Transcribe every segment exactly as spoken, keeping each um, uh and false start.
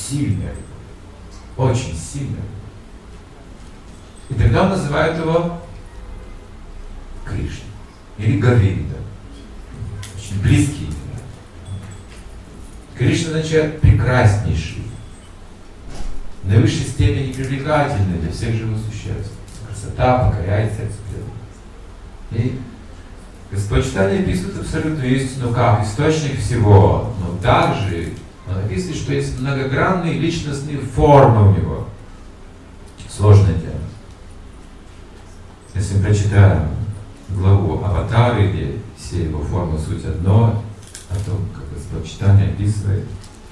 сильная любовь, очень сильная любовь. И тогда он называет его Кришна или Говинда. Очень близкие имена. Кришна означает прекраснейший, в наивысшей степени привлекательный для всех живых существ. Красота покоряет сердце преданных. И Господь Чайтанья описывает абсолютную истину как источник всего, но также он описывает, что есть многогранные личностные формы у него. Сложное дело. Если мы прочитаем главу Аватары, где все его формы суть одно, о том, как Господь Чайтанья описывает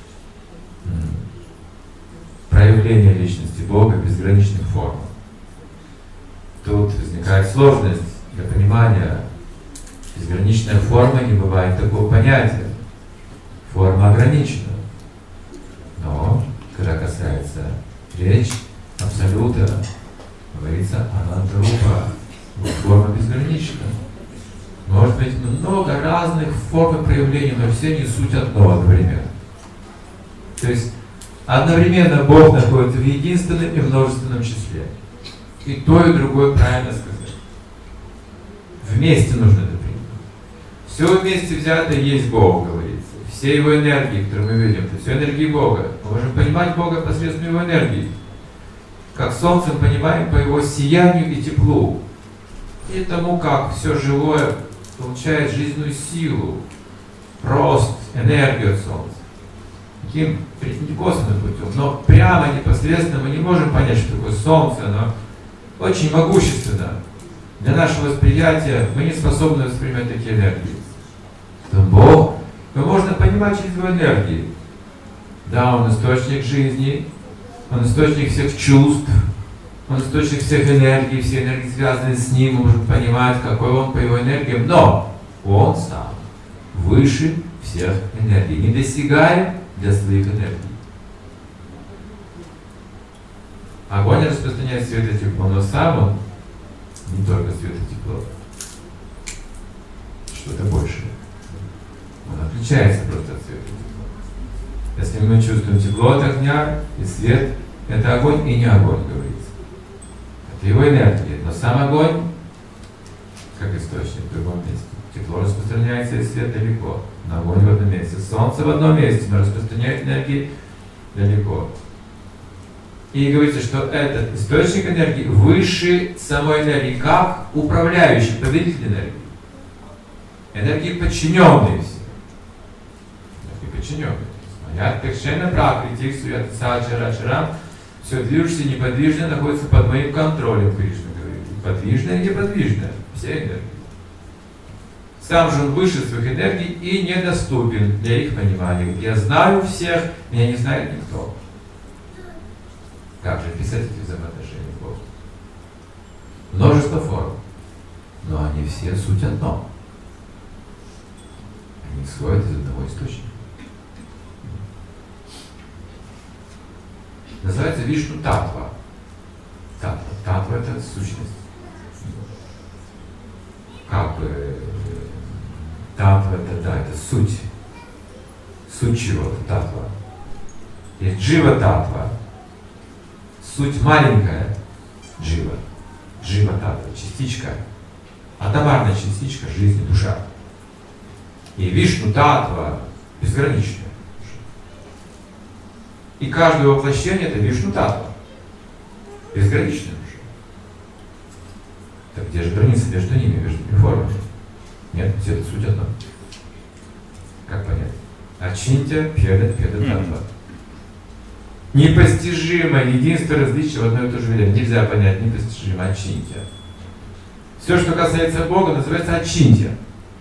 проявление личности Бога в безграничных формах, тут возникает сложность для понимания. Безграничная форма, не бывает такого понятия. Форма ограничена. Но, когда касается речь абсолюта, говорится ананта-рупа, форма безгранична. Может быть много разных форм и проявлений, но все не суть одно одновременно. То есть одновременно Бог находится в единственном и множественном числе. И то, и другое правильно сказать. Вместе нужно это принять. Все вместе взято есть Бог, говорится. Все его энергии, которые мы видим, это все энергии Бога. Мы можем понимать Бога посредством его энергии. Как солнце понимаем по его сиянию и теплу. И тому, как все живое получает жизненную силу, рост, энергию от солнца. Таким не косвенным путем, но прямо, непосредственно мы не можем понять, что такое солнце. Оно очень могущественно. Для нашего восприятия мы не способны воспринимать такие энергии. Но Бог, его можно понимать через его энергии. Да, он источник жизни, он источник всех чувств, он источник всех энергий, все энергии связанные с ним, мы можем понимать, какой он по его энергиям, но он сам выше всех энергий, недосягаем для своих энергий. Огонь распространяет свет и тепло, но сам он не только свет и тепло, что-то большее. Он отличается просто от света и тепла. Если мы чувствуем тепло от огня и свет, это огонь и не огонь, говорится. Это его энергия. Но сам огонь, как источник в другом месте. Тепло распространяется и свет далеко. Но огонь в одном месте. Солнце в одном месте, но распространяет энергии далеко. И говорится, что этот источник энергии выше самой энергии, как управляющий, повелитель энергии. Энергии подчиненные все. Энергии подчиненные. Я першена пракрити, суят саджара чарам, все движущееся и неподвижное находится под моим контролем, Кришна говорит. Подвижное и неподвижное. Все энергии. Сам же он выше своих энергий и недоступен для их понимания. Я знаю всех, меня не знает никто. Как же писать эти взаимоотношения Бога? Множество форм, но они все суть одно. Они исходят из одного источника. Называется Вишну Татва. Татва. Татва — это сущность. Как бы Татва — это, да, это суть. Суть чего-то, Татва. И Джива Татва. Суть маленькая, джива, джива татва, частичка, атомарная частичка жизни, душа. И Вишну татва безграничная. И каждое воплощение — это Вишну татва, безграничная душа. Так где же граница между ними, между этими формами? Нет, все это суть одно. Как понять? Ачинтя пьеда пьеда татва. Непостижимо единство различия в одно и то же время. Нельзя понять непостижимо ачинтя. Все, что касается Бога, называется ачинтя.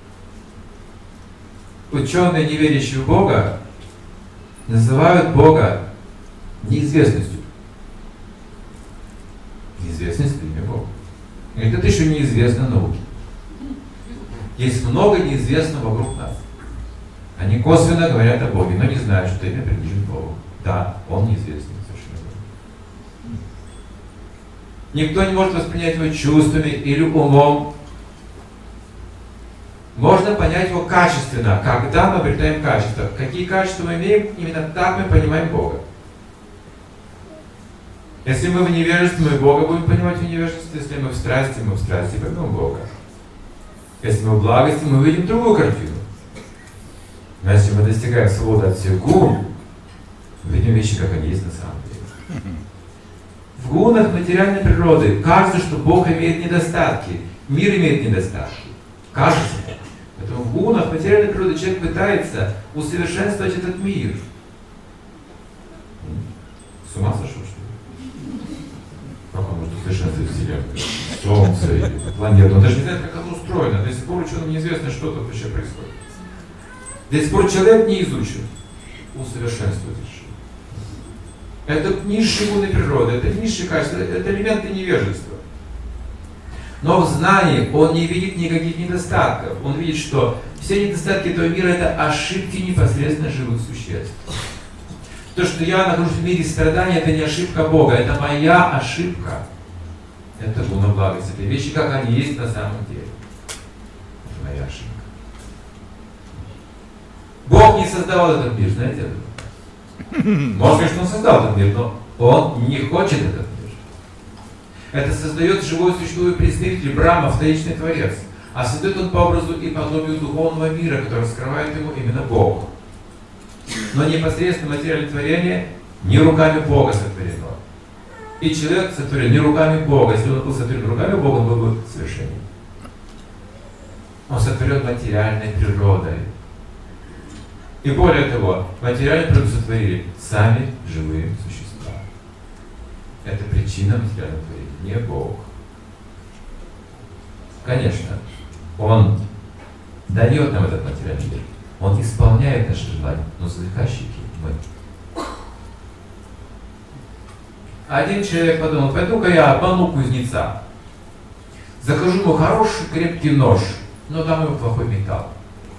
Ученые, не верящие в Бога, называют Бога неизвестностью. Неизвестность — это имя Бога. Говорит, это еще неизвестно науке. Есть много неизвестного вокруг нас. Они косвенно говорят о Боге, но не знают, что имя принадлежит Богу. Да, он неизвестен совершенно. Никто не может воспринять его чувствами или умом. Можно понять его качественно. Когда мы обретаем качество? Какие качества мы имеем, именно так мы понимаем Бога. Если мы в невежестве, мы Бога будем понимать в невежестве. Если мы в страсти, мы в страсти поймем Бога. Если мы в благости, мы увидим другую картину. Но если мы достигаем свободы от всех гун, мы видим вещи, как они есть на самом деле. В гунах материальной природы кажется, что Бог имеет недостатки, мир имеет недостатки. Кажется так. Поэтому в гунах материальной природы человек пытается усовершенствовать этот мир. С ума сошел, что ли? Как он может усовершенствовать Вселенную? Солнце или планету? Он даже не знает, как оно устроено. До сих пор ученым неизвестно, что тут вообще происходит. До сих пор человек не изучен. Усовершенствовать решил. Это низшие гуны природы, это низшие качества, это элементы невежества. Но в знании он не видит никаких недостатков. Он видит, что все недостатки этого мира — это ошибки непосредственно живых существ. То, что я нахожусь в мире страдания, это не ошибка Бога, это моя ошибка. Это гуна благости, это вещи, как они есть на самом деле. Это моя ошибка. Бог не создавал этот мир, знаете это? Может, конечно, он создал этот мир, но он не хочет этот мир. Это создает живое существо и представитель Брахма, вторичный Творец. А создает он по образу и подобию духовного мира, который раскрывает ему именно Бог. Но непосредственно материальное творение не руками Бога сотворено. И человек сотворен не руками Бога. Если он был сотворен руками Бога, он был бы совершенен. Он сотворен материальной природой. И более того, материальную природу сотворили сами живые существа. Это причина материального творения, не Бог. Конечно, Он дает нам этот материальный мир. Он исполняет наши желания, но заказчики мы. Один человек подумал: пойду-ка я обману кузнеца. Закажу ему хороший крепкий нож, но дам ему плохой металл.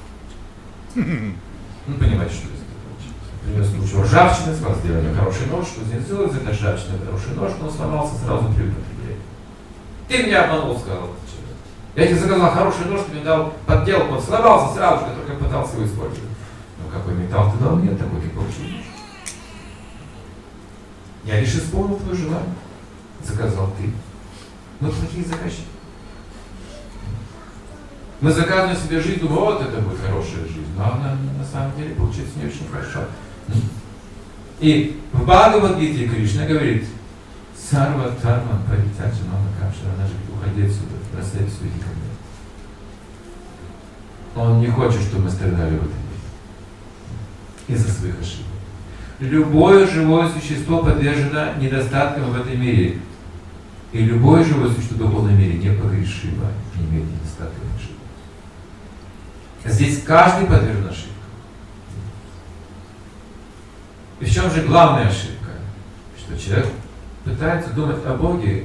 Ну, понимаете, что здесь получилось. Принес кучу ржавчины, сказал: сделай мне хороший нож, кузнец сделал из этой ржавчины хороший нож, но он сломался сразу при употреблении. Ты меня обманул, сказал человек. Я тебе заказал хороший нож, ты мне дал подделку, он сломался сразу же, только пытался его использовать. Ну какой металл ты дал мне, такой ты получил. Я лишь исполнил твое желание. Заказал ты. Ну такие заказчики. Мы заказываем себе жизнь, думаем: вот это будет хорошая жизнь. Но она на самом деле получается не очень хорошо. И в Бхагавад-гите Кришна говорит: Сарва Тарман Паритяджа Мама Капшара, она же уходи отсюда, бросай все, иди ко мне. Он не хочет, чтобы мы страдали в этом мире из-за своих ошибок. Любое живое существо подвержено недостаткам в этом мире. И любое живое существо в духовном мире непогрешимо, не имеет недостатков и ошибок. Здесь каждый подвержен ошибкам. И в чем же главная ошибка? Что человек пытается думать о Боге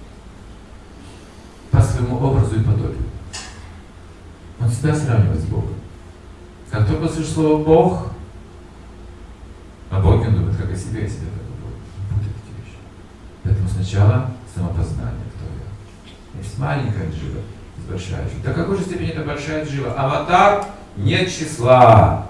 по своему образу и подобию. Он себя сравнивает с Богом. Как только слышит слово «Бог», о Боге он думает как о себе, о себе как о Боге. Не будет эти вещи. Поэтому сначала самопознание, кто я. Есть маленькая джива, есть большая джива. До какой же степени это большая джива? Аватар нет числа.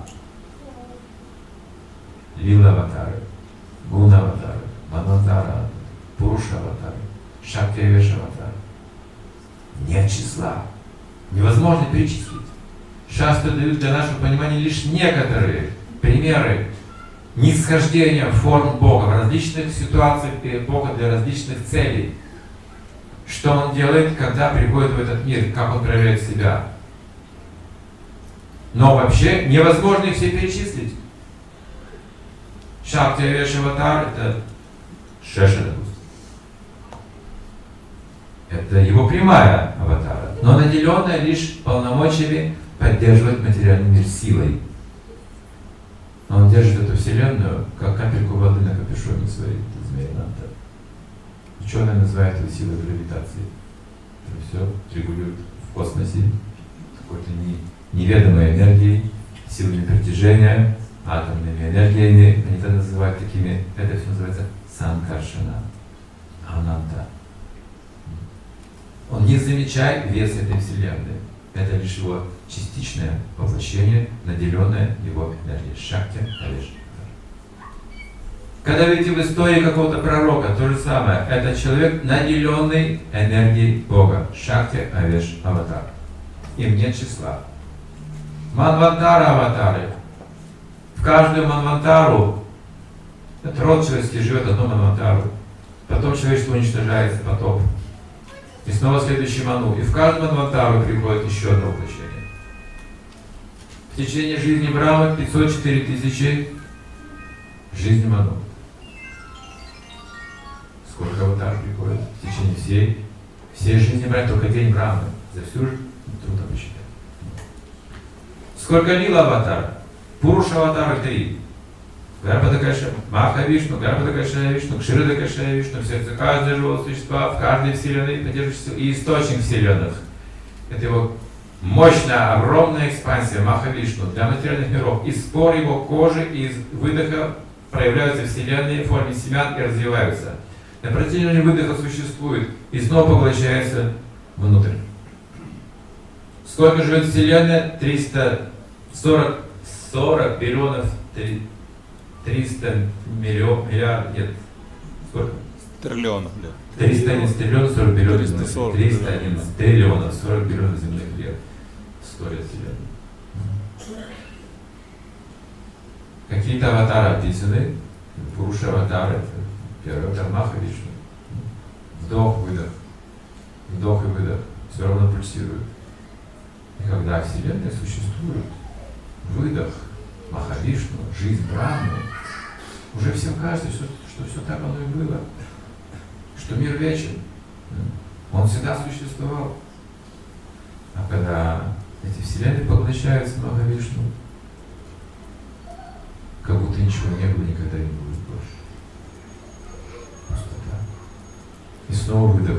Лила аватары, гуна аватары, манвантара, пуруша аватары, шактивеша аватары. Нет числа. Невозможно перечислить. Шастры дают для нашего понимания лишь некоторые примеры нисхождения форм Бога в различных ситуациях Бога для различных целей. Что Он делает, когда приходит в этот мир, как Он проявляет себя. Но вообще невозможно их все перечислить. Шактивеша аватар — это Шеша, допустим. Это его прямая аватара, но наделенная лишь полномочиями поддерживать материальный мир силой. Но он держит эту вселенную, как капельку воды на капюшоне своей змеи-нанта. Ученые называют это силой гравитации. Это все регулирует в космосе какой-то не, неведомой энергией, силами притяжения, атомными энергиями. Они это называют такими, это все называется санкаршана, ананта. Он не замечает вес этой вселенной. Это лишь его частичное воплощение, наделенное его энергией. Шакти Алеш. Когда видите в истории какого-то пророка, то же самое. Это человек, наделенный энергией Бога. Шакти Авеш Аватар. Им нет числа. Манвантара аватары. В каждую манвантару, этот род человеческий живет одну манвантару. Потом человечество уничтожается, потоп. И снова следующий ману. И в каждую манвантару приходит еще одно воплощение. В течение жизни Брамы пятьсот четыре тысячи жизни ману. Сколько аватар приходит в течение всей, всей жизни Брамы, только день Брамы. За всю жизнь трудно посчитать. Сколько лила аватар? Пуруша аватара три. Гарбадакаша, Махавишну, Гарбадакаша Вишну, Кширидакаша Вишну, в сердце каждого живого существа, в каждой вселенной, поддерживающей и источник вселенных. Это его мощная, огромная экспансия Махавишну для материальных миров. Из спор его кожи и из выдоха проявляются вселенные в форме семян и развиваются. На протяжении выдоха существует и снова поглощается внутрь. Сколько живет вселенная? триста сорок, сорок биллионов, триста миллионов, миллиардов, нет, сколько? Триллионов лет. триста одиннадцать триллионов, сорок биллионов, триста одиннадцать триллионов, сорок биллионов земных лет. сто лет вселенной. Какие-то аватары описаны. Пуруша аватары, первый аватар Махавишну. Вдох, выдох. Вдох и выдох. Все равно пульсирует. И когда вселенная существует, выдох, Махавишну, жизнь Брамы, уже всем кажется, что, что все так оно и было. Что мир вечен. Он всегда существовал. А когда эти вселенные поглощаются Махавишну, как будто ничего не было, никогда не будет больше. Пустота. И снова выдох.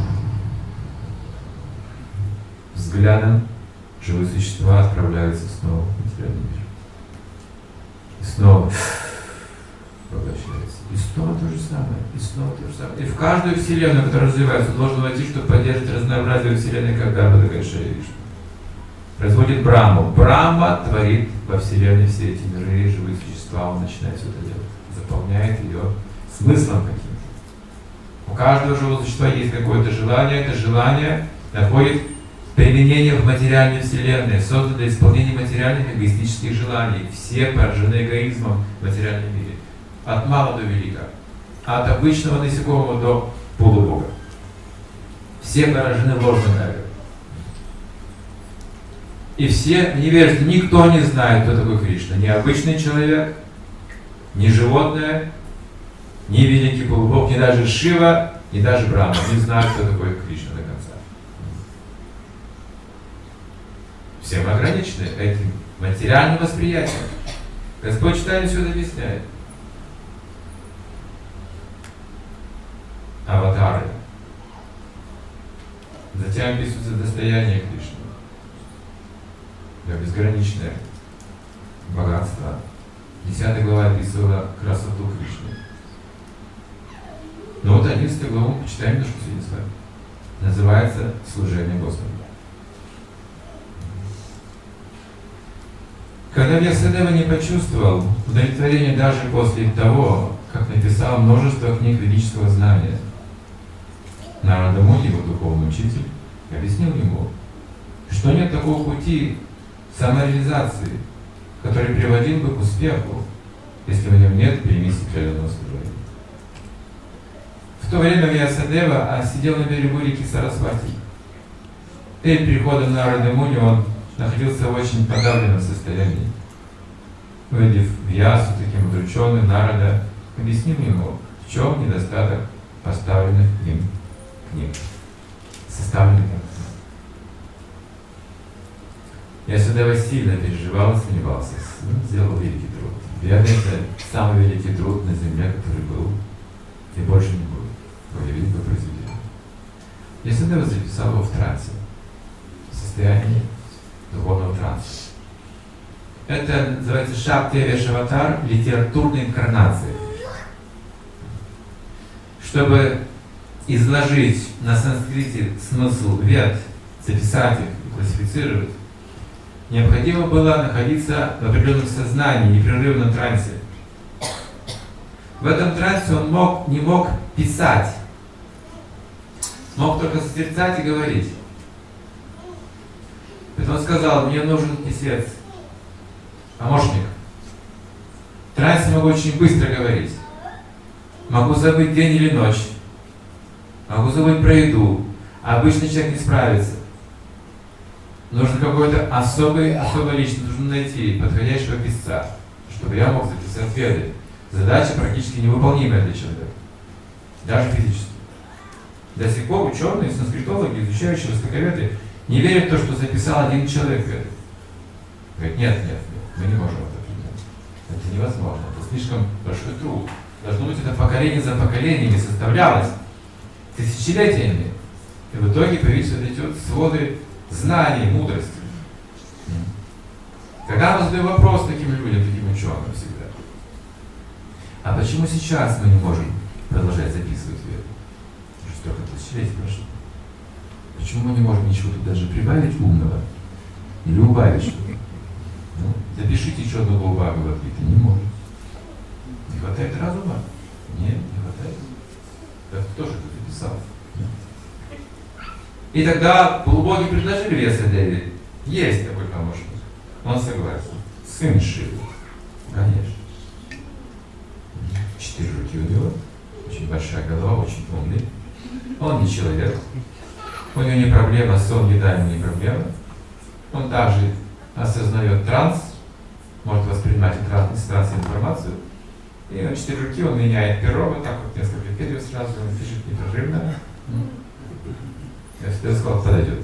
Взглядом живые существа отправляются снова в материальный мир. И снова поглощается. И снова то же самое. И снова то же самое. И в каждую вселенную, которая развивается, должен войти, чтобы поддерживать разнообразие вселенной, как Гарбадакаша Вишну. Производит Браму. Брама творит во вселенной все эти миры и живые существа. Он начинает все это делать. Заполняет ее смыслом каким-то. У каждого живого существа есть какое-то желание. Это желание находит применение в материальной вселенной, создано для исполнения материальных эгоистических желаний. Все поражены эгоизмом в материальном мире. От мала до велика. От обычного насекомого до полубога. Все поражены ложным эго. И все в невежестве. Никто не знает, кто такой Кришна. Ни обычный человек, ни животное, ни великий полубог, ни даже Шива, ни даже Брахма не знают, кто такой Кришна до конца. Все мы ограничены этим материальным восприятием. Господь Чайтанья все это объясняет. Аватары. Затем описывается достояние Кришны. Да, безграничное богатство. Десятая глава описывала красоту Кришны. Но вот одиннадцатую главу мы почитаем немножко сегодня с вами. Называется «Служение Господу». Когда Вьясадева не почувствовал удовлетворения даже после того, как написал множество книг ведического знания, Нарада Муни, его духовный учитель, объяснил ему, что нет такого пути самореализации, который приводил бы к успеху, если в нем нет примеси преданного служения. В то время Вьясадева сидел на берегу реки Сарасвати. Перед приходом Нарады Муни он находился в очень подавленном состоянии. Увидев Вьясу таким удрученным, Нарада объяснил ему, в чем недостаток поставленных им книг, составленных им книг. Вьясадева сильно переживал и сомневался, сделал великий труд. Верно, это самый великий труд на земле, который был, и больше не будет. Более великого произведения. Вьясадева записал его в трансе, в состоянии духовного транса. Это называется Шакти Авеш Аватар, литературная инкарнация. Чтобы изложить на санскрите смысл вед, записать их и классифицировать, необходимо было находиться в определенном сознании, непрерывном трансе. В этом трансе он мог, не мог писать. Мог только созерцать и говорить. Поэтому он сказал, мне нужен писец, помощник. В трансе могу очень быстро говорить. Могу забыть день или ночь. Могу забыть про еду. А обычный человек не справится. Нужен какой-то особый, особый личность. Нужно найти подходящего писца, чтобы я мог записать веды. Задача практически невыполнимая для человека. Даже физически. До сих пор ученые, санскритологи, изучающие востоковеды, не верят в то, что записал один человек веды. Говорят, нет, нет, нет, мы не можем это принять. Это невозможно. Это слишком большой труд. Должно быть, это поколение за поколениями составлялось тысячелетиями. И в итоге появились вот эти вот своды знаний, мудрости. Когда мы задаем вопрос таким людям, таким ученым всегда, а почему сейчас мы не можем продолжать записывать веды? Уже столько тысячелетий прошло. Почему мы не можем ничего тут даже прибавить умного? Или убавить что-то? Ну, запишите еще одну главу Бхагавад-гиты, не можем. Не хватает разума? Нет, не хватает. Да кто же это записал? И тогда полубоги предложили Вьясадеве, есть такой помощник. Он согласен. Сын Шивы. Конечно. Четыре руки у него, очень большая голова, очень умный. Он не человек. У него не проблема, сон, еда ему не проблема. Он также осознает транс, может воспринимать из транса информацию. И на четыре руки он меняет перо, вот так вот несколько перьев сразу, он пишет непрерывно. Если я сказал, подойдет.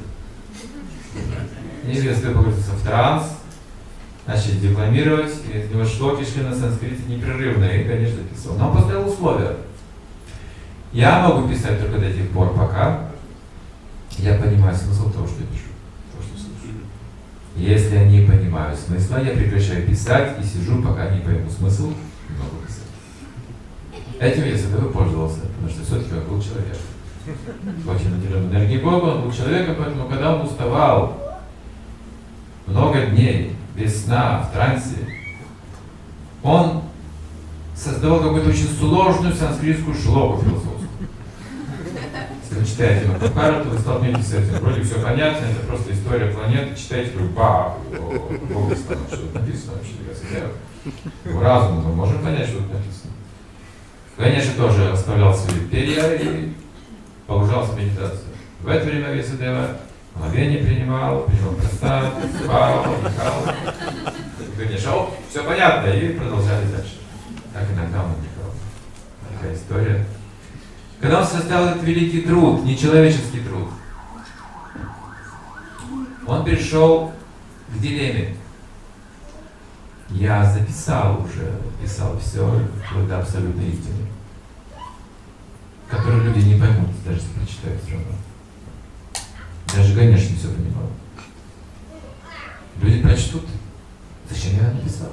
Если погрузился в транс, начали декламировать, и из него шлоки шли на санскрите непрерывно, и, конечно, писал. Но он поставил условия. Я могу писать только до тех пор, пока я понимаю смысл того, что я пишу, того, что слышу. Если я не понимаю смысла, я прекращаю писать и сижу, пока не пойму смысл, не могу писать. Этим я всегда пользовался, потому что все-таки он был человек. Очень наделен энергией Бога, он был человеком, поэтому когда он уставал много дней, без сна, в трансе, он создавал какую-то очень сложную санскритскую шлоку философскую. Если вы читаете Махабхарату, вы столкнетесь с этим. Вроде все понятно, это просто история планеты, читаете, говорю, бах, Бог станет, что тут написано вообще, я сидел. Разумом мы можем понять, что тут написано. Конечно, тоже оставлял свои перья и погружался в медитацию. В это время Вьясадева мгновение принимал, принимал пространство, спал, отдыхал. Конечно, оп, все понятно, и продолжали дальше. Так иногда он отдыхал. Такая история. Когда он составил этот великий труд, нечеловеческий труд, он пришел к дилемме. Я записал уже, писал все, вплоть до абсолютной истины, которую люди не поймут, даже если прочитают все равно. Даже Ганеш не все понимал. Люди прочтут, зачем я написал?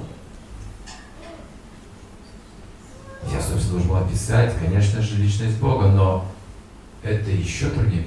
Я, собственно, должен был описать, конечно же, личность Бога, но это еще труднее.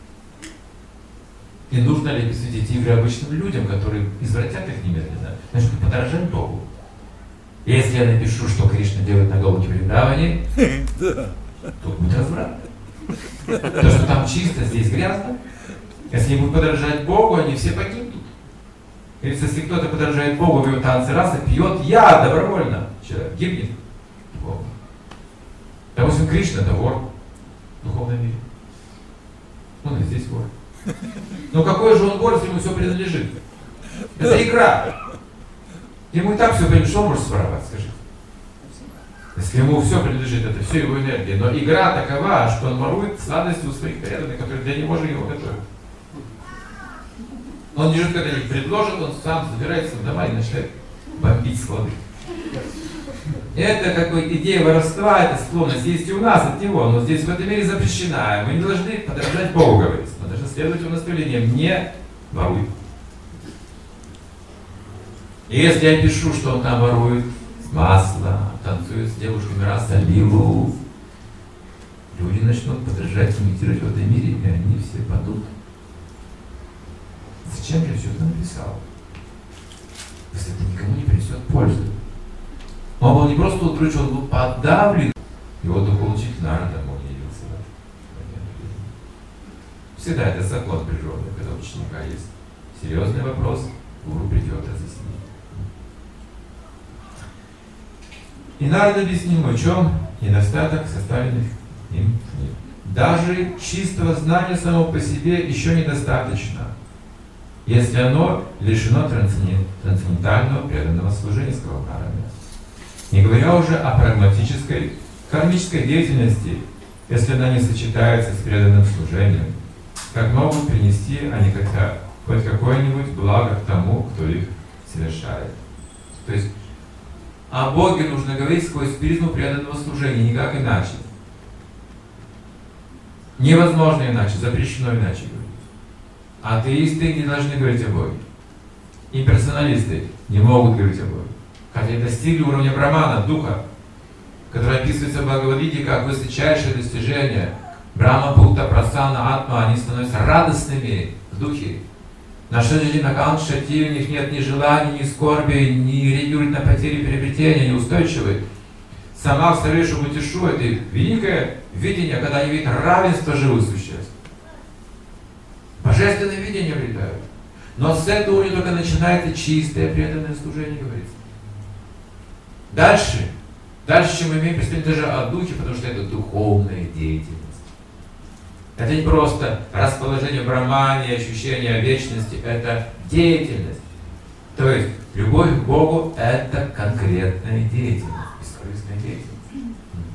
И нужно ли посвятить игры обычным людям, которые извратят их немедленно? Значит, подражать Богу. Если я напишу, что Кришна делает на Гаудия Вриндаване, тут будет разврат. То, что там чисто, здесь грязно. Если они будут подражать Богу, они все погибнут. Если кто-то подражает Богу в его танце раса, пьет яд добровольно, человек гибнет. Богу. Допустим, Кришна — это вор в духовном мире. Он и здесь вор. Но какой же он вор, если ему все принадлежит? Это игра. Ему и так все принадлежит, что он может своровать, скажите? Если ему все принадлежит, это все его энергия. Но игра такова, что он ворует сладости у своих преданных, которые для него же его готовят. Он не ждет, когда их предложат, он сам забирается в дома и начинает бомбить склады. Это как бы идея воровства, эта склонность есть и у нас от него, но здесь в этом мире запрещена. Мы не должны подражать Богу, говорится. Мы должны следовать его наставлениям. Не воруй. И если я пишу, что он там ворует масло, танцует с девушками раса лилу, люди начнут подражать, имитировать в этом мире, и они все падут. Зачем я все это написал? Если это никому не принесет пользы. Он был не просто утрачен, он был подавлен. Его духовный учитель, наверное, домой не явился. Всегда это закон природы, когда у ученика есть серьезный вопрос, гуру придет разъяснить. И Нарада объяснил, в чем недостаток составленных им книг. Даже чистого знания самого по себе еще недостаточно, если оно лишено трансцендентального преданного служения, сказал Нарада. Не говоря уже о прагматической, кармической деятельности, если она не сочетается с преданным служением, как могут принести они хотя хоть какое-нибудь благо к тому, кто их совершает. То есть о Боге нужно говорить сквозь призму преданного служения, никак иначе. Невозможно иначе, запрещено иначе говорить. Атеисты не должны говорить о Боге. Имперсоналисты не могут говорить о Боге. Хотя и достигли уровня Брамана, духа, который описывается в Бхагавад-гите как высочайшее достижение. Брахма, Бхута, Прасана, Атма, они становятся радостными в духе. На Шаджи, на Каншати у них нет ни желаний, ни скорби, ни реагируют на потери приобретения, ни устойчивы. Сама в Сарешу Мутишу — это великое видение, когда они видят равенство живых существ. Божественное видение обретают. Но с этого уровня только начинается чистое преданное служение, говорится. Дальше, дальше, чем мы имеем представление даже о духе, потому что это духовная деятельность. Это не просто расположение в Брахмане, ощущение вечности, это деятельность. То есть любовь к Богу — это конкретная деятельность, бескорыстная деятельность.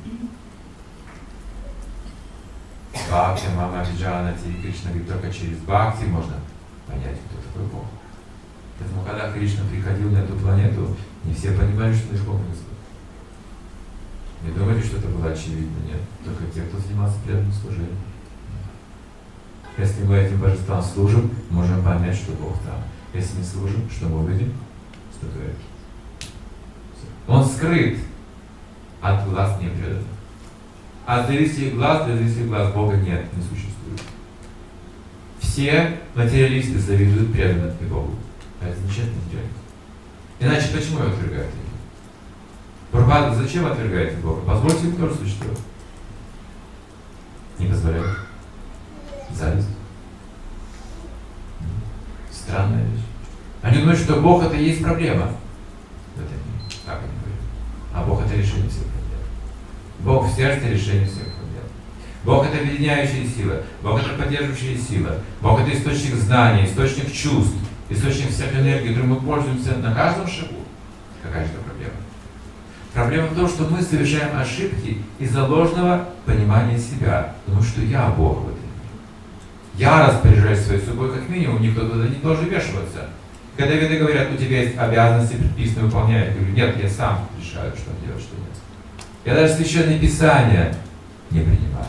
Бхакти, Мама Виджана, Кришна говорит, только через Бхакти можно понять, кто такой Бог. Поэтому, когда Кришна приходил на эту планету, не все понимали, что это Бог Господь. Не думали, что это было очевидно, нет. Только те, кто занимался преданным служением. Если мы этим божествам служим, можем понять, что Бог там. Если не служим, что мы увидим? Статуэтки. Он скрыт от глаз непреданных. От зрителей глаз для зрителей глаз Бога нет, не существует. Все материалисты завидуют преданным и Богу. А это замечательно дело. Иначе почему его отвергают? Прабхупада, зачем отвергаете Бога? Позвольте ему тоже существовать. Не позволяют. Зависть. Странная вещь. Они думают, что Бог — это и есть проблема в этом мире. Так они говорят. А Бог — это решение всех проблем. Бог в сердце — решение всех проблем. Бог — это объединяющая сила. Бог — это поддерживающая сила. Бог — это источник знаний, источник чувств, источник всех энергий, которым мы пользуемся на каждом шагу. Какая же это проблема? Проблема в том, что мы совершаем ошибки из-за ложного понимания себя. Потому что я Бог в этом мире. Я распоряжаюсь своей судьбой как минимум, никто туда не должен вмешиваться. Когда веды говорят, у тебя есть обязанности предписанные выполнять, я говорю, нет, я сам решаю, что делать, что нет. Я даже священное писание не принимаю.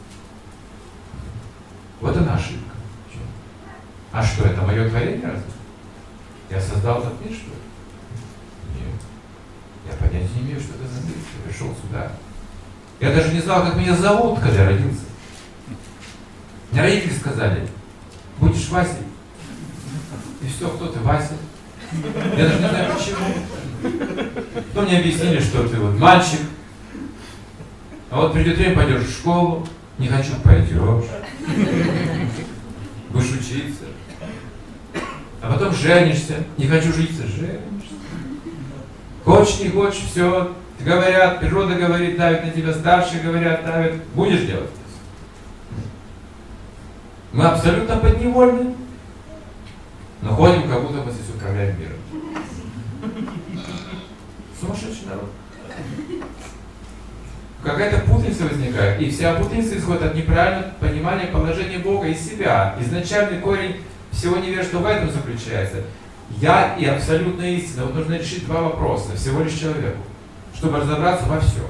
Вот она ошибка. А что, это мое творение разве? Я создал этот мир, что ли? Нет. Я понятия не имею, что это за мир. Я пришел сюда. Я даже не знал, как меня зовут, когда я родился. Мне родители сказали, будешь Васей. И все, кто ты, Вася? Я даже не знаю почему. Потом мне объяснили, что ты вот мальчик. А вот придет время, пойдешь в школу. Не хочу, пойдешь. Будешь учиться. А потом женишься. Не хочу жениться, женишься. Хочешь, не хочешь, все. Говорят, природа говорит, давит на тебя, старшие говорят, давит. Будешь делать. Мы абсолютно подневольны, но ходим, как будто мы здесь управляем миром. Сумасшедший народ. Какая-то путаница возникает, и вся путаница исходит от неправильного понимания положения Бога и себя. Изначальный корень всего невежества в этом заключается. Я и абсолютная истина. Вот нужно решить два вопроса всего лишь человеку, чтобы разобраться во всем.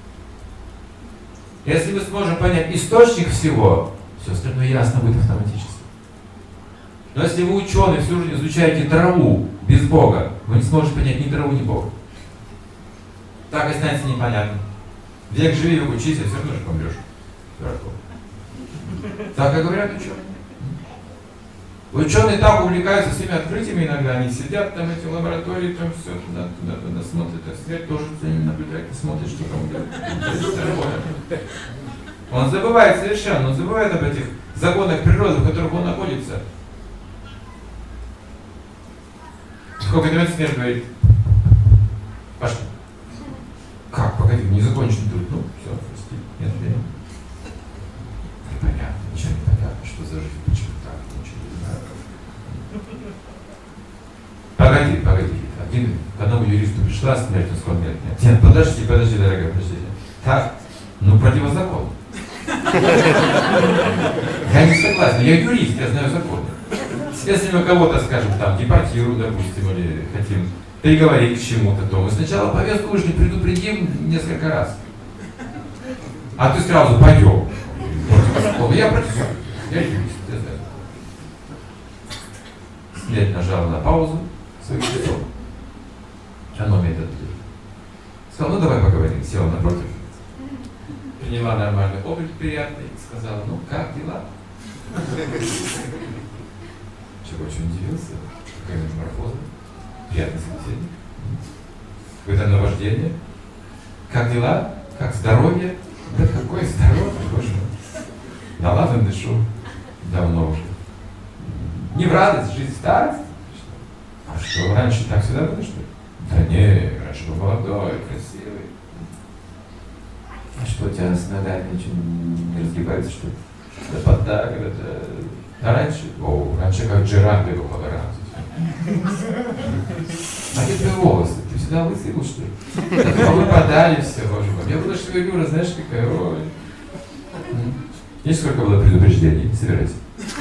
Если мы сможем понять источник всего, все остальное ясно будет автоматически. Но если вы ученый, всю жизнь изучаете траву без Бога, вы не сможете понять ни траву, ни Бога. Так и станется непонятно. Век живи, век учись, а все равно же помрешь. Дураком. Так и говорят ученые. Ученые так увлекаются всеми открытиями иногда, они сидят там, эти лаборатории, там все туда, туда, туда смотрят, а смерть тоже за ними наблюдает и смотрит, что там делает. Он забывает совершенно, он забывает об этих законах природы, в которых он находится. Сколько минут смерть говорит? Пошли. Как? Погоди, незаконченный труд. Ну, все, прости, нет времени. Непонятно, ничего не понятно, что за жизнь, почему так, ничего не знаю. Погоди, погоди. Один к одному юристу пришла смерть, он сказал, нет, нет, нет, подожди, подожди, дорогая, подожди. Так, ну противозаконно. Я не согласен, я юрист, я знаю законы. Если мы кого-то, скажем, там, депортируем, допустим, или хотим приговорить к чему-то, то мы сначала повестку уж не предупредим несколько раз. А ты сразу пойдем. Я против. Я юрист, я знаю. Смерть нажала на паузу своих часов. Оно умеет это делать. Сказал, ну давай поговорим. Села напротив. Приняла нормальный облик приятный. Сказала, ну как дела? Чего очень удивился. Какая метаморфоза. Приятный собеседник. Какое-то наваждение. Как дела? Как здоровье? Да какое здоровье, боже мой. Да ладно, дышу. Давно уже. Не в радость, жизнь старость. А что, раньше так всегда было, что ли? Да не, раньше был молодой, красивый. А что, у тебя с ногами ничего не разгибается, что ли? Да подтак, это... А раньше? О, раньше как Джерард бегал по горам. А где твои волосы? Ты всегда лысый был, что ли? Да выпадали все, боже мой. Я буду шевелюра, знаешь, какая, ой. Видишь, сколько было предупреждений? Собирайся.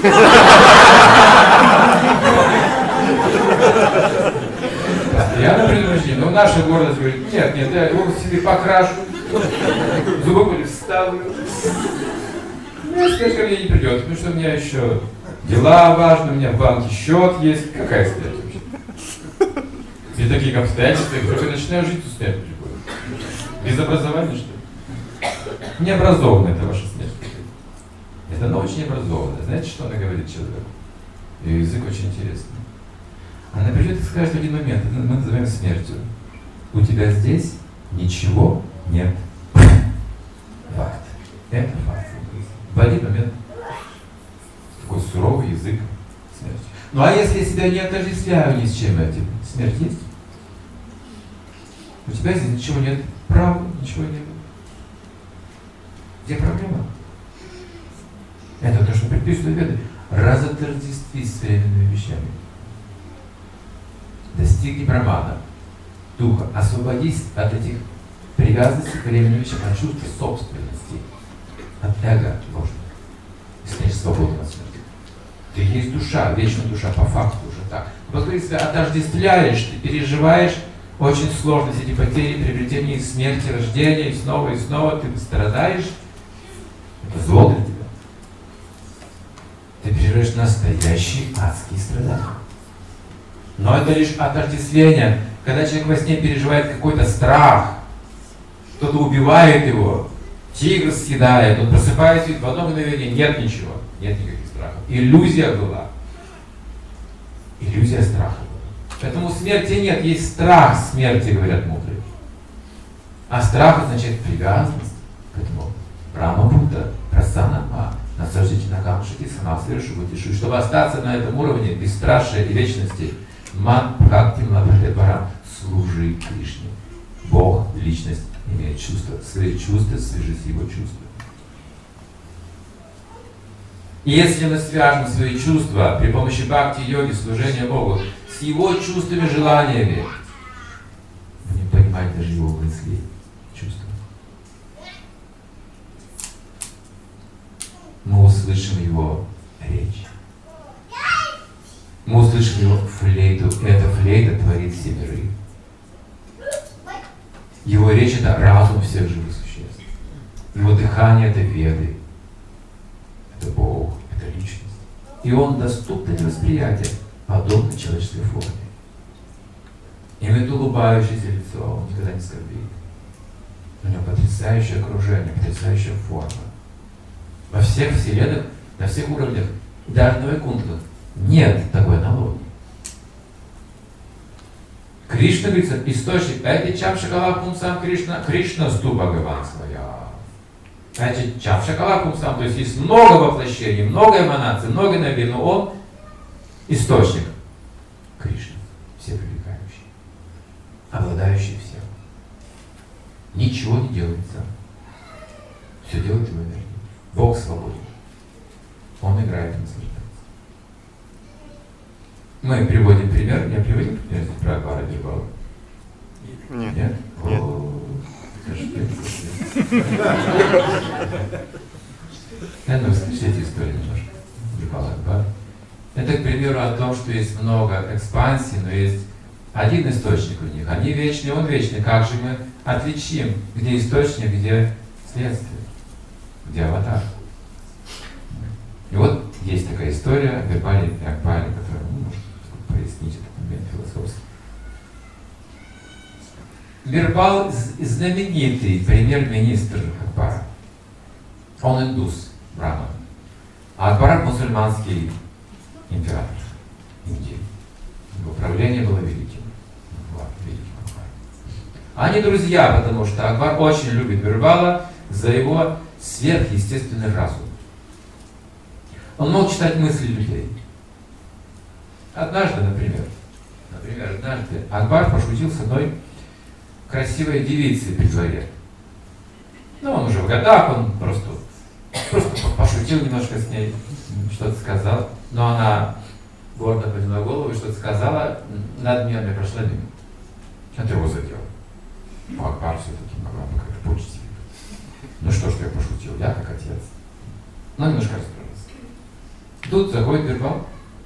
Постоянно предупреждение. Но наша гордость говорит, нет, нет, я волосы себе покрашу, зубы были вставлю. Ну, скажешь, ко мне не придет, потому что у меня еще дела важны, у меня в банке счет есть. Какая смерть вообще? При таких обстоятельствах вдруг я начинаю жить, то смерть приходит. Без образования, что ли? Необразованная это ваша смерть. Это она очень образованная. Знаете, что она говорит человеку? Ее язык очень интересный. Она придет и скажет в один момент, это мы называем смертью. У тебя здесь ничего нет. Факт. Это факт. В один момент такой суровый язык смерти. Ну а если я себя не отождествляю ни с чем этим, смерть есть? У тебя здесь ничего нет, правда, ничего нет. Где проблема? Это то, что предписывают Веды. Разотождествись с временными вещами. Достигни брамана, духа, освободись от этих привязанностей к временным вещам, от чувства собственности, от эго ложного. И станешь свободным от смерти. Ты есть душа, вечная душа, по факту уже так. Поскольку ты себя отождествляешь, ты переживаешь очень сложно все эти потери, приобретения и смерти, рождения, и снова, и снова ты страдаешь. Это зло для тебя. Ты переживаешь настоящие адские страдания. Но это лишь отождествление. Когда человек во сне переживает какой-то страх, кто-то убивает его, тигр съедает, он просыпается, и в одно мгновение нет ничего, нет никаких страхов. Иллюзия была. Иллюзия страха была. Поэтому смерти нет, есть страх смерти, говорят мудрые. А страх означает привязанность к этому. Брахма Будда, прасанама, насаждите на камушек и сама совершу будишу. Чтобы остаться на этом уровне бесстрашия и вечности, ман бхактим лабхадебарам, служи Кришне. Бог, личность, имеет чувства. Свои чувства, свяжи с его чувствами. И если мы свяжем свои чувства при помощи бхакти-йоги, служения Богу, с его чувствами, желаниями, мы не понимаем даже его мысли, чувства. Мы услышим его речь. Мы услышим его флейту. Эта флейта творит все миры. Его речь — это разум всех живых существ. Его дыхание — это веды. Это Бог, это личность. И он доступен для восприятия, подобно человеческой форме. Имеет улыбающееся лицо, он никогда не скорбит. У него потрясающее окружение, потрясающая форма. Во всех вселенных, на всех уровнях, даже на Вайкунтхах, Нет такой аналогии. Кришна говорится, источник, эти чап шакала пумсам Кришна, Кришна сту Бхагаван своя. Эти чап шакала пумсам, то есть есть много воплощений, много эманаций, много наби, но он источник Кришна, все привлекающий, обладающий всем. Ничего не делает сам. Все делает его энергия. Бог свободен. Он играет и наслаждается. Мы приводим пример, я приводил пример про Акбара Бирбала? Нет. Нет? Нет. О, наверное, вы слышите историю немножко. Бирбала Акбар. Это, к примеру, о том, что есть много экспансий, но есть один источник у них. Они вечные, он вечный. Как же мы отличим, где источник, где следствие, где аватар? И вот есть такая история о Бирбале и Акбаре, которая, ну, может пояснить этот момент философский. Бирбал знаменитый премьер-министр Акбара. Он индус, браман. А Акбар мусульманский император Индии. Его правление было великим. великим Они друзья, потому что Акбар очень любит Бирбала за его сверхъестественный разум. Он мог читать мысли людей. Однажды, например, например, однажды Акбар пошутил с одной красивой девицей при дворе. Ну, он уже в годах, он просто, просто пошутил немножко с ней, что-то сказал. Но она гордо подняла голову и что-то сказала, надменно прошла мимо. Это его задело. Ну, Акбар все-таки могла бы как-то почтить. Ну что ж я пошутил, я как отец. Ну, немножко расстроился. Тут заходит Бирбал.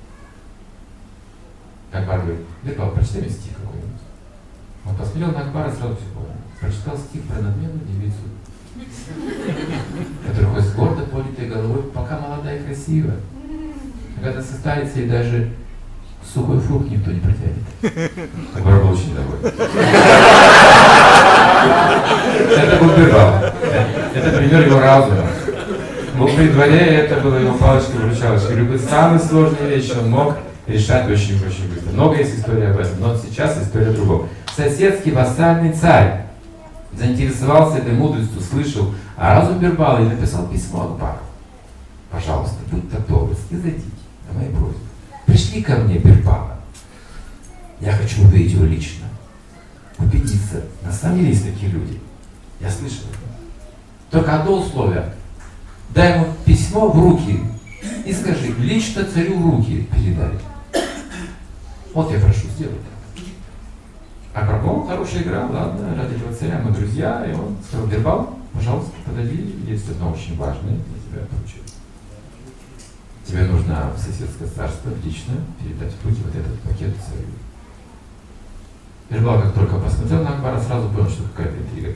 Акбар говорит, Бирбал, прочитай мне стих какой-нибудь. Он посмотрел на Акбара и сразу все понял. Прочитал стих про надменную девицу, которая ходит с гордо поднятой головой, пока молодая и красивая. Когда состарится, и даже сухой фрукт никто не протянет. Акбар был очень доволен. Это был Бирбал. Это пример его разума. Был при дворе, это было его палочка-выручалочка. Любые самые сложные вещи он мог решать очень-очень быстро. Много есть историй об этом, но сейчас история другого. Соседский вассальный царь заинтересовался этой мудростью, слышал о разум Бирбала и написал письмо Акбару. Пожалуйста, будь так добр, снизойдите на мои просьбы. Пришли ко мне Бирбала. Я хочу увидеть его лично. Убедиться, на самом деле есть такие люди. Я слышал. Только одно условие. Дай ему письмо в руки и скажи, лично царю в руки передай. Вот я прошу, сделай так. А Акбар, хорошая игра, ладно, ради этого царя мы друзья, и он сказал, Бирбал, пожалуйста, подойди, есть одно очень важное для тебя поручение. Тебе нужно в соседское царство лично передать в руки вот этот пакет царю. Бирбал, как только посмотрел на Акбара, сразу понял, что какая-то интрига.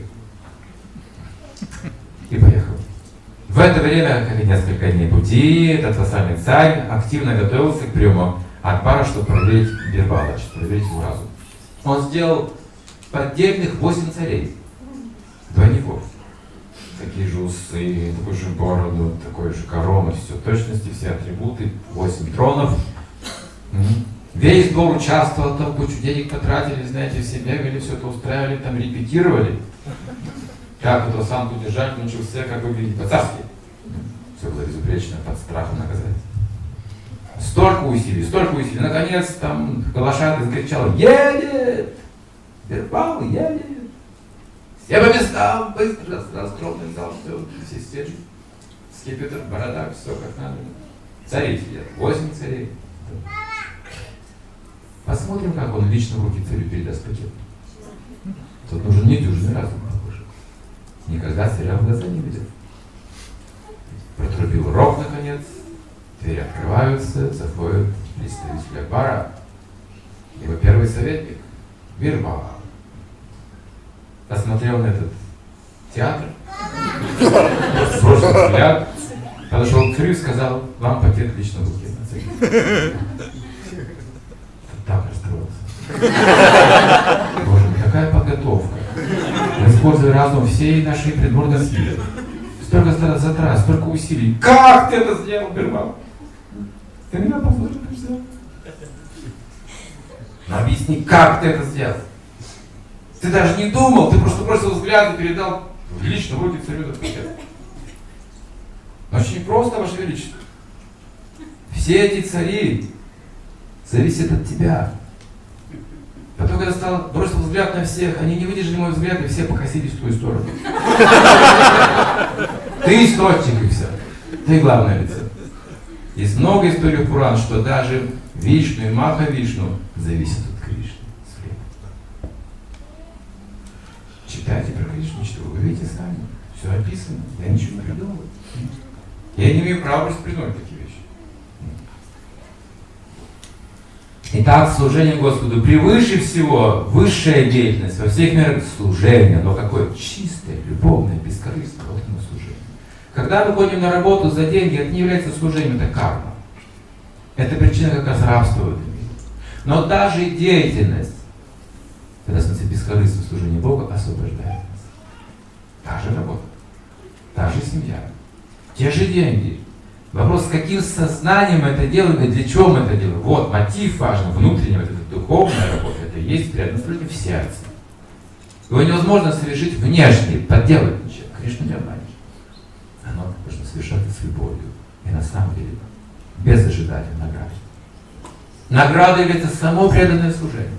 И поехал. В это время, как и несколько дней пути, этот вассальный царь активно готовился к приему Акбара, чтобы проверить Бирбала, чтобы проверить его разум. Он сделал поддельных восемь царей, двойников. Такие же усы, такую же бороду, такой же корону, все точности, все атрибуты, восемь тронов. Весь двор участвовал, там кучу денег потратили, знаете, все бегали, все это устраивали, там репетировали. Как это сам будет держать, научился, как выглядеть по-царски. Все было безупречно, под страхом наказать. Столько усилий, столько усилий. Наконец, там глашатый закричал, едет! Бирбал едет! Все по местам, быстро, раскровный зал, все, все стержи. Скипетр, борода, все как надо. Цари сидят, восемь царей. Посмотрим, как он лично в руки царю передаст пакет. Тут нужен недюжный разум. Никогда царя в глаза не видел. Протрубил рог, наконец. Двери открываются, заходит представитель Акбара. Его первый советник Бирбал. Посмотрел на этот театр, бросил взгляд, подошел к царю и сказал, вам пакет лично в руки. Так расстроился. Боже мой, какая подготовка. Мы используем разум всей нашей придворной силы. Столько затрат, столько усилий. Как ты это сделал, Бирбал? Ты меня послушаешь? все. Но объясни, как ты это сделал. Ты даже не думал, ты просто бросил взгляд и передал лично в руки царю этот пакет. Очень просто, Ваше Величество. Все эти цари зависят от тебя. Потом, когда стал, бросил взгляд на всех, они не выдержали мой взгляд, и все покосились в твою сторону. Ты источник, и все. Ты главное лицо. Есть много историй в Пуран, что даже Вишну и Маха Вишну зависят от Кришны. Читайте про Кришну, что вы видите сами. Все описано. Я ничего не придумал. Я не имею права просто придумать такие вещи. Итак, служение Господу превыше всего, высшая деятельность во всех мирах служения, но какое чистое, любовное, бескорыстное, вот оно служение. Когда мы ходим на работу за деньги, это не является служением, это карма. Это причина как раз рабства в этом мире. Но даже деятельность, это в смысле бескорыстное служение Богу, освобождает нас. Та же работа, та же семья, те же деньги. Вопрос, с каким сознанием мы это делаем и для чего мы это делаем. Вот, мотив важен, внутренний, вот эта духовная работа, это есть преданность в сердце. Его невозможно совершить внешне, подделать ничем. Конечно, не обманешь. Оно должно совершаться с любовью. И на самом деле, без ожидания награды. Награда является само преданное служение.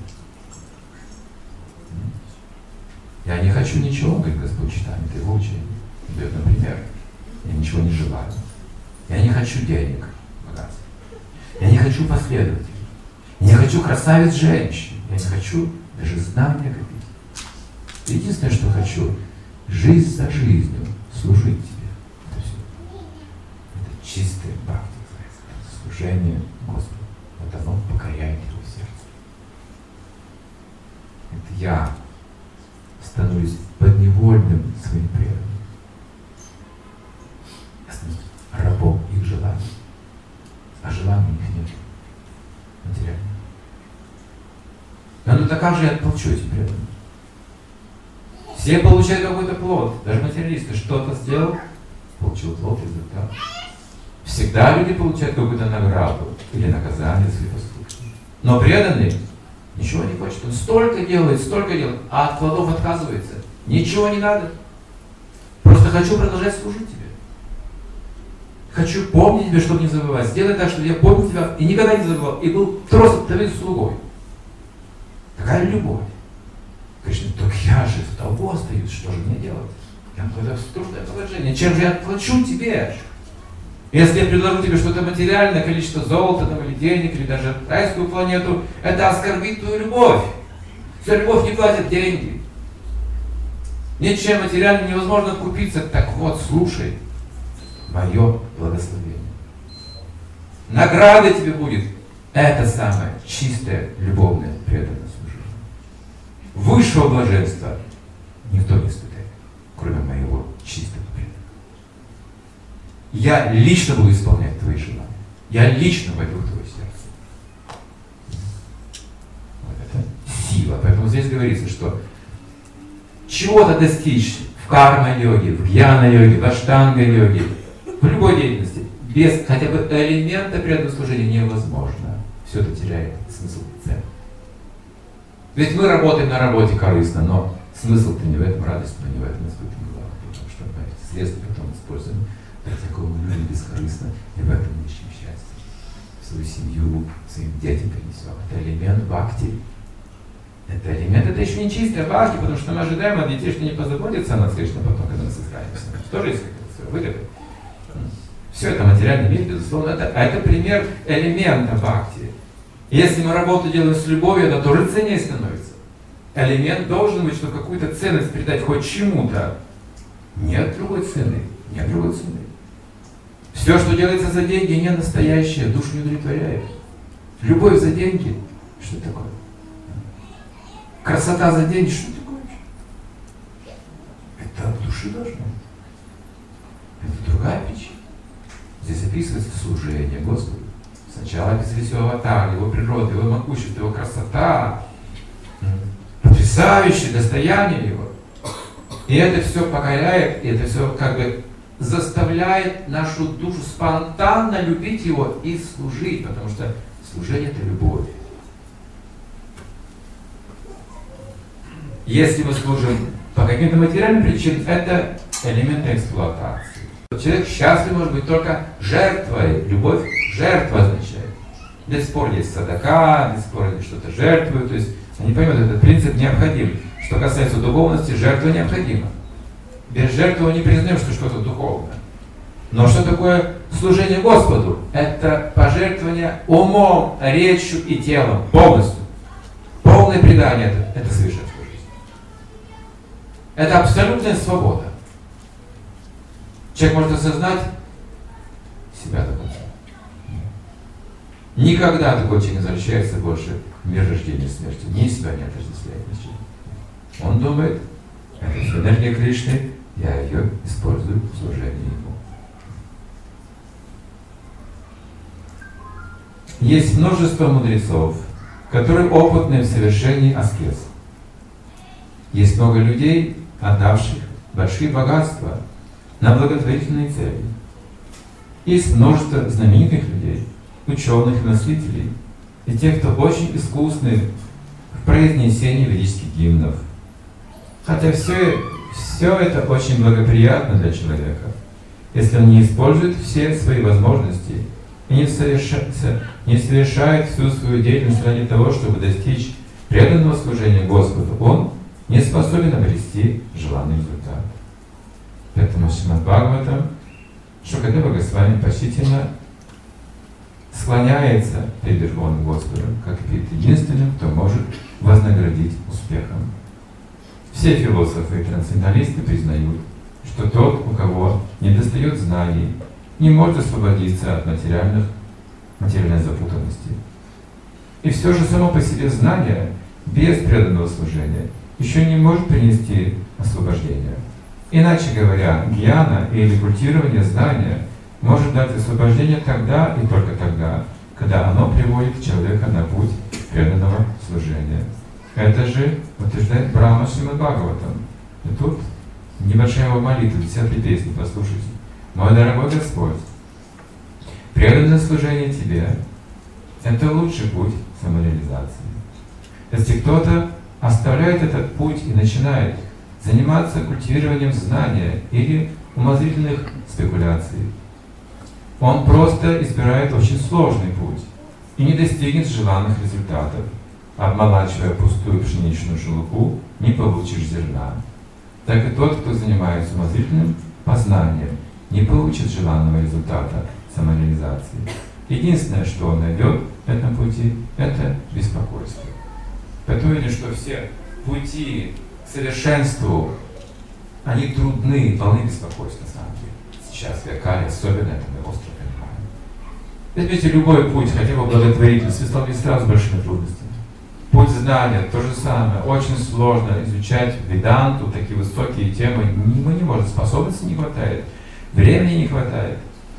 Я не хочу ничего, говорит Господь, читает это его учение. Дает, например, я ничего не желаю. Я не хочу денег, богатства. Я не хочу последователей. Я не хочу красавиц женщин. Я не хочу даже знания копить. Единственное, что хочу, жизнь за жизнью служить тебе. Это все. Это чистое бхакти, служение Господу. Вот оно покоряет его сердце. Это я становлюсь подневольным своим преданным. Рабом их желаний. А желаний у них нет. Материально. Но ну так же и отплачу этим преданным. Все получают какой-то плод. Даже материалисты что-то сделал, получил плод, результат. Всегда люди получают какую-то награду или наказание, если поступки. Но преданный ничего не хочет. Он столько делает, столько делает, а от плодов отказывается. Ничего не надо. Просто хочу продолжать служить тебе. Хочу помнить тебя, чтобы не забывать. Сделай так, чтобы я помнил тебя и никогда не забывал. И был просто твоим слугой. Такая любовь. Конечно, так я же в того остаюсь, что же мне делать? Я тогда в трудное положение. Чем же я отплачу тебе? Если я предложу тебе что-то материальное, количество золота там, или денег, или даже райскую планету, это оскорбит твою любовь. Вся любовь не платит деньги. Ничем материальным невозможно купиться. Так вот, слушай. Мое благословение. Награда тебе будет это самое чистое, любовное, преданное служение. Высшего блаженства никто не испытает, кроме моего чистого преданного. Я лично буду исполнять твои желания. Я лично войду в твое сердце. Вот это сила. Поэтому здесь говорится, что чего-то достичь в карма-йоге, в гьяна-йоге, в аштанга-йоге, в любой деятельности, без хотя бы элемента преданного служения невозможно. Все это теряет смысл и цену. Ведь мы работаем на работе корыстно, но смысл-то не в этом, радость, но не в этом испытании главное, потому что мы эти средства потом используем для такого мы люди бескорыстно, и в этом мы ищем счастье. В свою семью, своим детям принесем. Это элемент бхакти. Это элемент, это еще не чистая бхакти, потому что мы ожидаем от детей, что они позаботятся о нас, конечно, потом, когда мы сохранимся. Тоже есть какая-то выгода. Все это материальный мир, безусловно, это, а это пример элемента бхакти. Если мы работу делаем с любовью, это тоже ценнее становится. Элемент должен быть, чтобы какую-то ценность придать хоть чему-то. Нет другой цены, нет другой цены. Все, что делается за деньги, не настоящее, душу не удовлетворяет. Любовь за деньги, что такое? Красота за деньги, что такое? Это от души должно быть. Это другая причина. Здесь описывается служение Господу. Сначала описывается его аватар, его природа, его могущество, его красота. Потрясающее достояние его. И это все покоряет, и это все как бы заставляет нашу душу спонтанно любить его и служить. Потому что Служение – это любовь. Если мы служим по каким-то материальным причинам, это элементы эксплуатации. Человек счастлив может быть только жертвой. Любовь – жертва означает. Без спора есть садака, без спора есть что-то жертвуют. То есть они поймут, этот принцип необходим. Что касается духовности, жертва необходима. Без жертвы мы не признаем, что что-то духовное. Но что такое служение Господу? Это пожертвование умом, речью и телом. Полностью. Полное предание – это, это совершенство жизни. Это абсолютная свобода. Человек может осознать себя до конца. Никогда такой человек не возвращается больше в мир рождения и смерти. Ни себя не отождествляет ничего. Он думает, это все энергия Кришны, я ее использую в служении Ему. Есть множество мудрецов, которые опытны в совершении аскез. Есть много людей, отдавших большие богатства на благотворительные цели. Есть множество знаменитых людей, ученых и мыслителей, и тех, кто очень искусны в произнесении ведических гимнов. Хотя все, все это очень благоприятно для человека, если он не использует все свои возможности и не совершает, не совершает всю свою деятельность ради того, чтобы достичь преданного служения Господу, он не способен обрести желанный результат. Поэтому Шримад Бхагаватам Шукадева Госвами почтительно склоняется перед Верховным Господом, как перед единственным, кто может вознаградить успехом. Все философы и трансценденталисты признают, что тот, у кого недостает знаний, не может освободиться от материальных, материальной запутанности. И все же само по себе знание без преданного служения еще не может принести освобождение. Иначе говоря, гьяна или культивирование знания может дать освобождение тогда и только тогда, когда оно приводит человека на путь преданного служения. Это же утверждает Брахма Шримад Бхагаватам. И тут небольшая его молитва, десятые песни, послушайте. Мой дорогой Господь, преданное служение Тебе – это лучший путь самореализации. Если кто-то оставляет этот путь и начинает заниматься культивированием знания или умозрительных спекуляций, он просто избирает очень сложный путь и не достигнет желанных результатов. Обмолачивая пустую пшеничную шелуху, не получишь зерна. Так и тот, кто занимается умозрительным познанием, не получит желанного результата самореализации. Единственное, что он найдет в этом пути, это беспокойство. Поэтому видно, что все пути к совершенству, они трудны, полны беспокойства на самом деле. Сейчас в Кали особенно это мы остро понимаем. Возьмите любой путь, хотя бы благотворительность, вы столкнетесь сразу с большими трудностями. Путь знания, то же самое, очень сложно изучать веданту, такие высокие темы, мы не можем, способности не хватает, времени не хватает,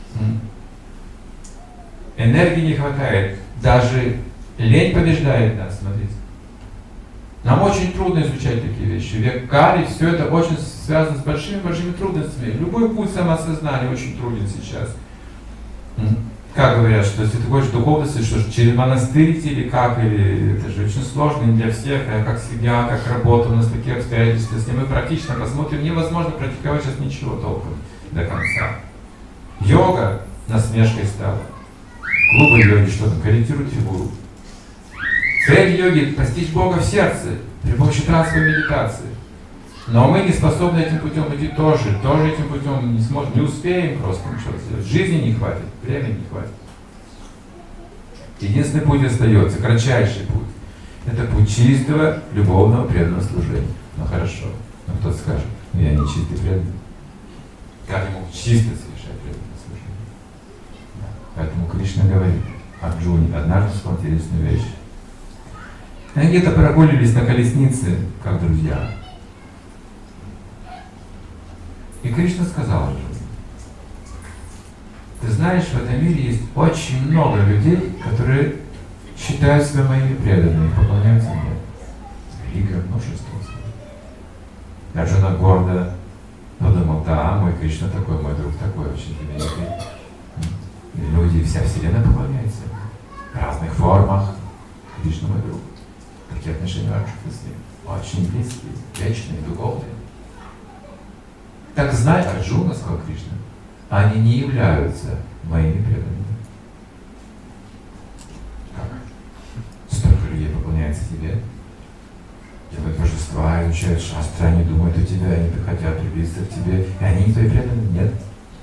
энергии не хватает, даже лень побеждает нас, смотрите. Нам очень трудно изучать такие вещи. Век Кали, все это очень связано с большими-большими трудностями. Любой путь самосознания очень труден сейчас. Как говорят, что если ты хочешь духовности, что через монастырь идти или как, или это же очень сложно не для всех, а как семья, как работа, у нас такие обстоятельства. Если мы практично посмотрим, невозможно практиковать сейчас ничего толком до конца. Йога насмешкой стала. Клубы йоги, что там, корректируют фигуру. Цель йоги – постичь Бога в сердце при помощи трансовой медитации. Но мы не способны этим путем идти тоже, тоже этим путем не сможем, не успеем просто ничего сделать. Жизни не хватит, времени не хватит. Единственный путь остается, кратчайший путь. Это путь чистого, любовного, преданного служения. Ну хорошо, но кто скажет, ну я не чистый преданный. Как я мог чисто совершать преданное служение? Да. Поэтому Кришна говорит Арджуне, однажды сказал интересную вещь. Они где-то прогуливались на колеснице, как друзья. И Кришна сказал же, ты знаешь, в этом мире есть очень много людей, которые считают себя моими преданными, поклоняются мне. Великое множество. Арджуна гордо подумал, да, мой Кришна такой, мой друг такой, очень знаменитый. Люди, вся вселенная поклоняется. в разных формах. Кришна мой друг. Такие отношения Арджуны с ним очень близкие, вечные, духовные. Так знай, Арджуна, сказал Кришна, они не являются моими преданными. Как? Столько людей поклоняется тебе, делают божества, изучают шастры, они думают о тебе, они хотят приблизиться к тебе, и они не твои преданные? Нет.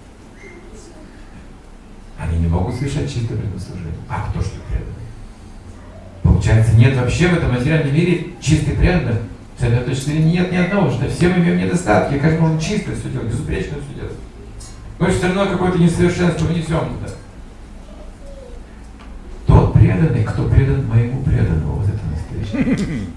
Они не могут совершать чистое преданное. А кто ж ты преданный? Получается, нет вообще в этом материальном мире чистых преданных. С этой точки зрения нет ни одного, что все мы имеем недостатки, каждый может чисто все делать, безупречно все делать. Мы все равно какое-то несовершенство внесем туда. Тот преданный, кто предан моему преданному, вот это настоящее.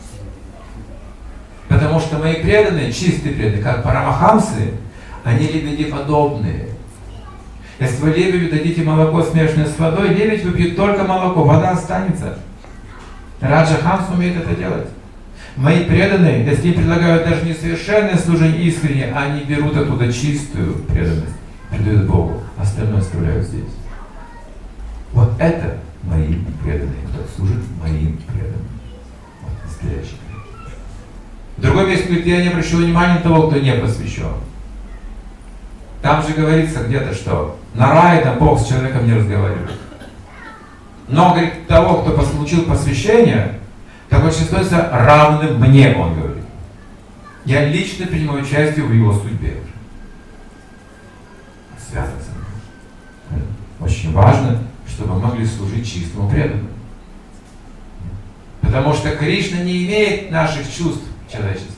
Потому что мои преданные, чистые преданные, как парамахамсы, они лебедеподобные. Если вы лебедю дадите молоко, смешанное с водой, лебедь выпьет только молоко, вода останется. Раджа Хамс умеет это делать. Мои преданные, если им предлагают даже несовершенное служение искренне, они берут оттуда чистую преданность, предают Богу, остальное оставляют здесь. Вот это мои преданные, кто служит моим преданным. Вот настоящий преданный. В другом месте говорит, я не обращу внимания на того, кто не посвящен. Там же говорится где-то, что на рае там Бог с человеком не разговаривает. Но, говорит, того, кто получил посвящение, так он становится равным мне, он говорит. Я лично принимаю участие в его судьбе. Связано с этим. Очень важно, чтобы мы могли служить чистому преданному. Потому что Кришна не имеет наших чувств человеческих.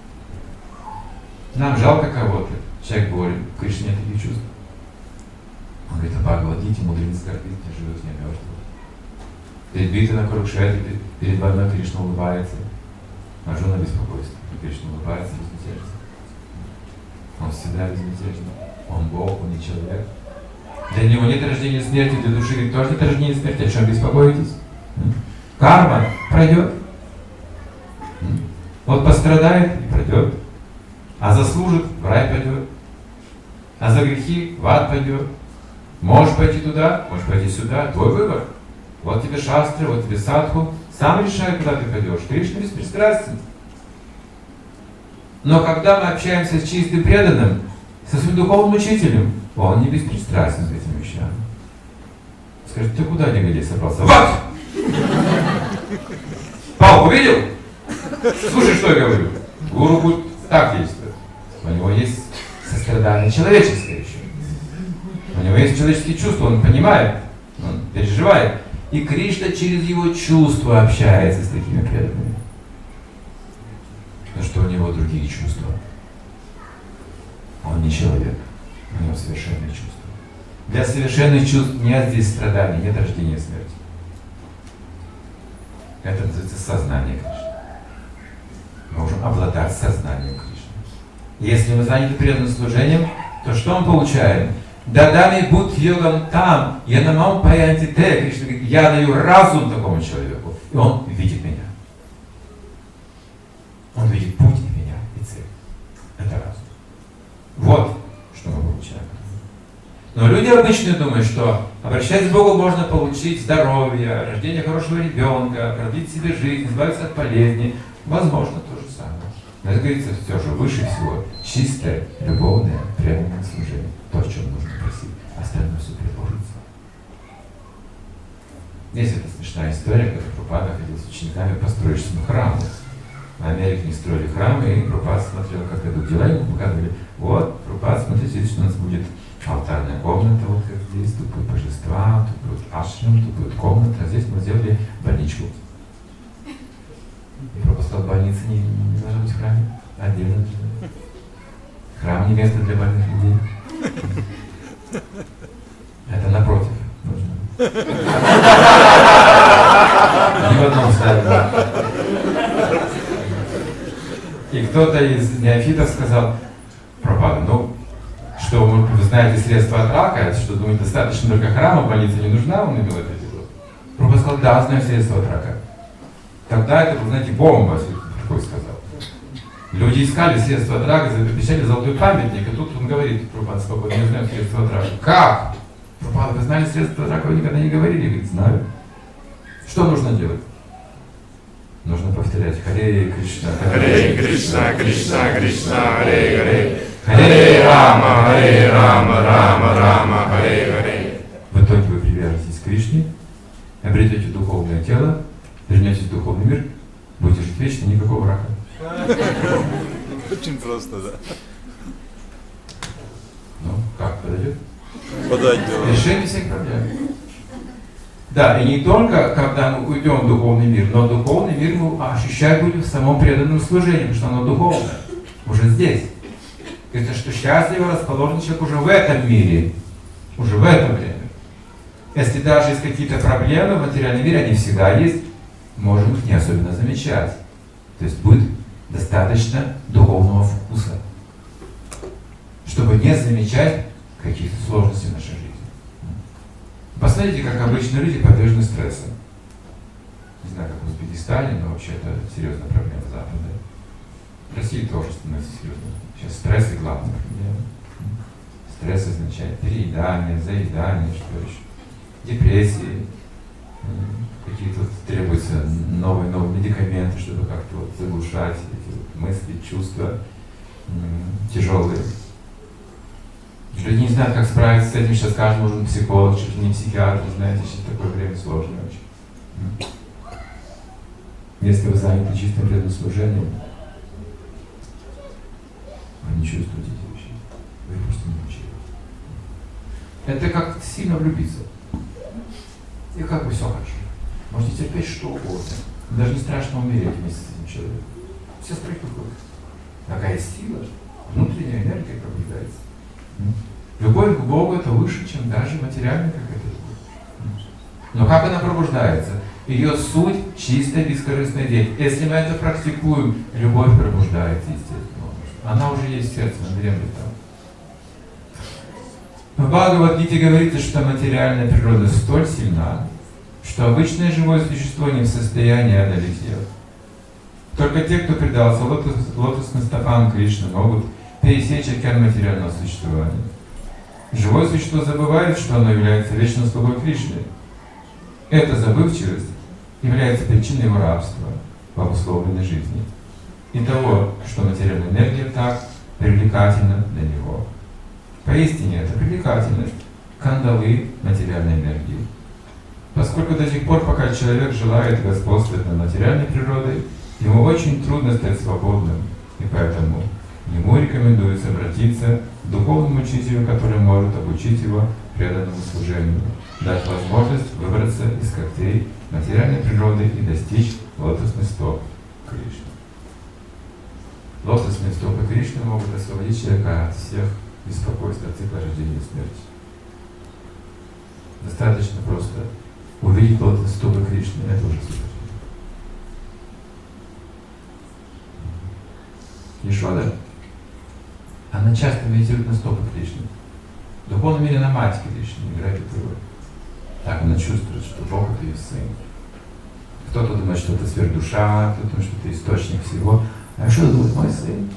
Нам жалко кого-то. Человек болен, в Кришне нет таких чувств. Он говорит, о Бхагавад-гите, мудрец скорбит, не живет, не мертв. Перед битвой на Курукшетре, перед войной Кришна улыбается. Арджуна беспокойство. Кришна улыбается безмятежно. Он всегда безмятежный. Он Бог, он не человек. Для него нет рождения и смерти, для души говорит, тоже нет рождения и смерти. О чем беспокоитесь? Карма пройдет. Вот пострадает и пройдет. А заслужит, в рай пойдет. А за грехи в ад пойдет. Можешь пойти туда, можешь пойти сюда. Твой выбор. Вот тебе шастры, вот тебе садху. Сам решай, куда ты пойдешь. Кришна беспристрастен. Но когда мы общаемся с чистым преданным, со своим духовным учителем, он не беспристрастен к этим вещам. Скажет, ты куда, негодяй, собрался? Вот! Палку видел? Слушай, что я говорю. Гуру будет так действовать. У него есть сострадание человеческое еще. У него есть человеческие чувства, он понимает, он переживает. И Кришна через его чувства общается с такими преданными. Потому что у него другие чувства. Он не человек, у него совершенные чувства. Для совершенных чувств нет здесь страданий, нет рождения и смерти. Это называется сознание Кришны. Мы можем обладать сознанием Кришны. Если мы заняты преданным служением, то что мы получаем? Дадами будь йогам там, я намам паянти те. Кришна говорит, я даю разум такому человеку, и он видит меня. Он видит путь и меня, и цель. Это разум. Вот что мы получаем. Но люди обычно думают, что обращаясь к Богу, можно получить здоровье, рождение хорошего ребенка, продлить себе жизнь, избавиться от болезней. Возможно, то же самое. Но это говорится все же выше всего чистое, любовное, преданное служение. То, о чем нужно просить. Остальное все предложится. Есть эта смешная история, когда Прабхупада ходил с учениками по строящему храму. В Америке не строили храмы, и Прабхупада смотрел, как идут дела, ему показывали, вот, Прабхупада, смотрите, здесь у нас будет алтарная комната, вот как здесь, тут будет божества, тут будет ашрам, тут будет комната, а здесь мы сделали больничку. И Прабхупада сказал, больница не, не должна быть в храме, отдельно. Храм не место для больных людей. Это напротив нужно. Ни в одном стадии. И кто-то из неофитов сказал, Прабхупада, ну, что вы, вы знаете средства от рака, что, думаете, достаточно только храма, больница не нужна, он имел это в виду. Прабхупада сказал, да, знаю средства от рака. Тогда это был, знаете, бомба, такой сказал. Люди искали средства от рака, обещали золотой памятник, и тут он говорит, Прабхупада, спокойно, не знаю средства от рака. Как? Прабхупада, вы знали средства от рака, вы никогда не говорили? Говорит, знаю. Что нужно делать? Нужно повторять Харе Кришна, Харе Кришна, Кришна, Кришна, Харе Харе. Харе Рама, Харе Рама, Рама, Рама, Харе Харе. В итоге вы привяжетесь к Кришне, обретете духовное тело, вернетесь в духовный мир, будете жить вечно, никакого рака. Очень просто, да. Ну, как, подойдет? Подойдет. Решение всех проблем. Да, и не только, когда мы уйдем в духовный мир, но духовный мир мы ощущать будем в самом преданном служении, потому что оно духовное, уже здесь. Это что счастливо расположен человек уже в этом мире, уже в это время. Если даже есть какие-то проблемы в материальном мире, они всегда есть, можем их не особенно замечать. То есть будет достаточно духовного вкуса, чтобы не замечать каких-то сложностей в нашей жизни. Посмотрите, как обычные люди подвержены стрессу. Не знаю, как в Узбекистане, но вообще это серьезная проблема Запада. В России тоже становится серьезной. Сейчас стресс и главная проблема. Стресс означает переедание, заедание, что еще. Депрессии. Какие-то вот требуются новые, новые медикаменты, чтобы как-то вот заглушать эти вот мысли, чувства тяжелые. Люди не знают, как справиться с этим. Сейчас каждый нужен психолог, чуть ли не психиатр, знаете, сейчас такое время сложное очень. Если вы заняты чистым преданным служением, вы не чувствуете эти вещи. Вы просто не учили. Это как сильно влюбиться. И как бы все хорошо. Можете терпеть что угодно. Даже не страшно умереть вместе с этим человеком. Все практикуют. Такая сила, внутренняя энергия пробуждается. Любовь к Богу это выше, чем даже материальная какая-то любовь. Но как она пробуждается? Ее суть чистая, бескорыстная деятельность. Если мы это практикуем, любовь пробуждается естественно. Она уже есть в сердце, она дремлет там. В Бхагавад-гите говорится, что материальная природа столь сильна, что обычное живое существо не в состоянии одолеть ее. Только те, кто предался лотос, лотосным стопам Кришны, могут пересечь океан материального существования. Живое существо забывает, что оно является вечным слугой Кришны. Эта забывчивость является причиной его рабства в обусловленной жизни и того, что материальная энергия так привлекательна для него. Поистине, это привлекательность кандалы материальной энергии. Поскольку до тех пор, пока человек желает господствовать над материальной природой, ему очень трудно стать свободным, и поэтому ему рекомендуется обратиться к духовному учителю, который может обучить его преданному служению, дать возможность выбраться из когтей материальной природы и достичь лотосных стоп Кришны. Лотосные стопы Кришны могут освободить человека от всех беспокойств от цикла рождения и смерти. Достаточно просто увидеть лотосные стопы Кришны, это уже супер. Ешода, она часто медитирует на стопы Кришны. В духовном мире на мать Кришны играет эту роль. Так она чувствует, что Бог это ее сын. Кто-то думает, что это сверхдуша, кто-то думает, что это источник всего. А что думает мой сын?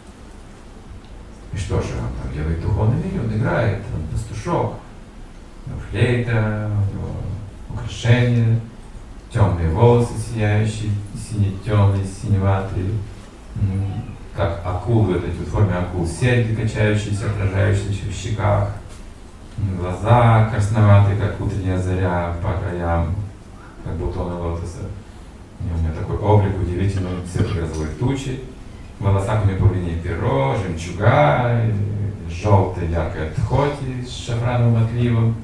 И что же он там делает в духовном мире? Он играет, он пастушок. У него флейта, у него украшения, темные волосы сияющие, сине-темные, синеватые. Как акулы, вот эти вот в форме акул, серьги качающиеся, отражающиеся в щеках, глаза красноватые, как утренняя заря по краям, как бутоны лотоса. И у меня такой облик удивительный, цвет грозовой тучи, в волосах у меня павлинье перо, жемчуга, желтая яркая тхоти с шафрановым отливом.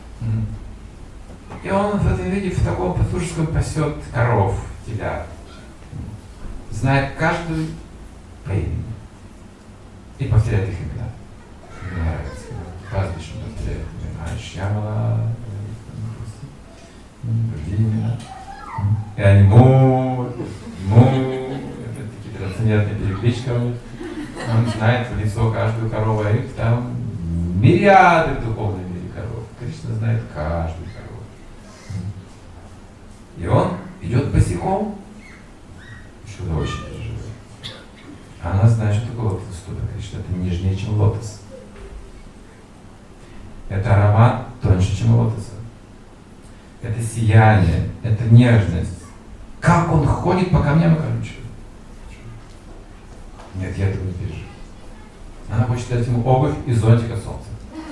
И он в этом виде в таком пастушеском пасет коров, телят, знает каждую по имени. И повторяет их имена. Мне нравится. Пастбищем повторяет имена. Шьямала, другие имена. И они му, му, это такие трансцендентные переклички у них. Он знает в лицо каждую корову, а их там мириады в духовном мире коров. Кришна знает каждую корову. И он идет босиком, что-то очень тяжелое. А она знает, что такое лотос стопы Кришны. Это нежнее, чем лотос. Это аромат тоньше, чем лотоса. Это сияние, это нежность. Как он ходит по камням и колючим. Нет, я этого не переживу. Она хочет дать ему обувь и зонтик от солнца.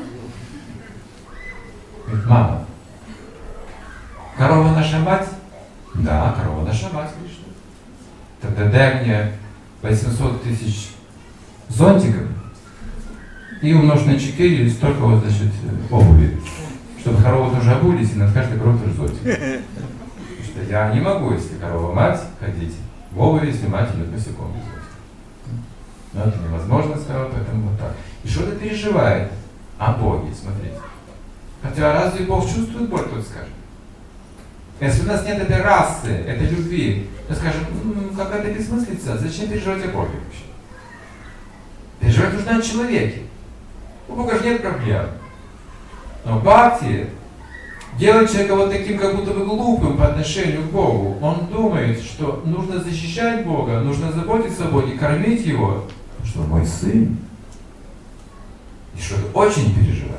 Говорит, мама, корова наша мать? Да, корова наша мать, Кришна. Тогда дай мне восемьсот тысяч зонтиков и умножь на четыре, столько вот, значит, обуви. Чтобы коровы тоже обулись, и над каждой коровой тоже зонтик. Потому что я не могу, если корова мать, ходить в обуви, если мать идет босиком без зонтика. Но это невозможно, сказал, поэтому вот так. И что-то переживает о Боге, смотрите. Хотя разве Бог чувствует боль, кто-то скажет? Если у нас нет этой расы, этой любви, мы скажем, м-м, какая-то бессмыслица, зачем переживать о Боге вообще? Переживать нужно о человеке. У Бога же нет проблем. Но бхакти делает человека вот таким, как будто бы глупым по отношению к Богу. Он думает, что нужно защищать Бога, нужно заботиться о Боге, кормить Его, потому что он мой сын. И что-то очень переживает.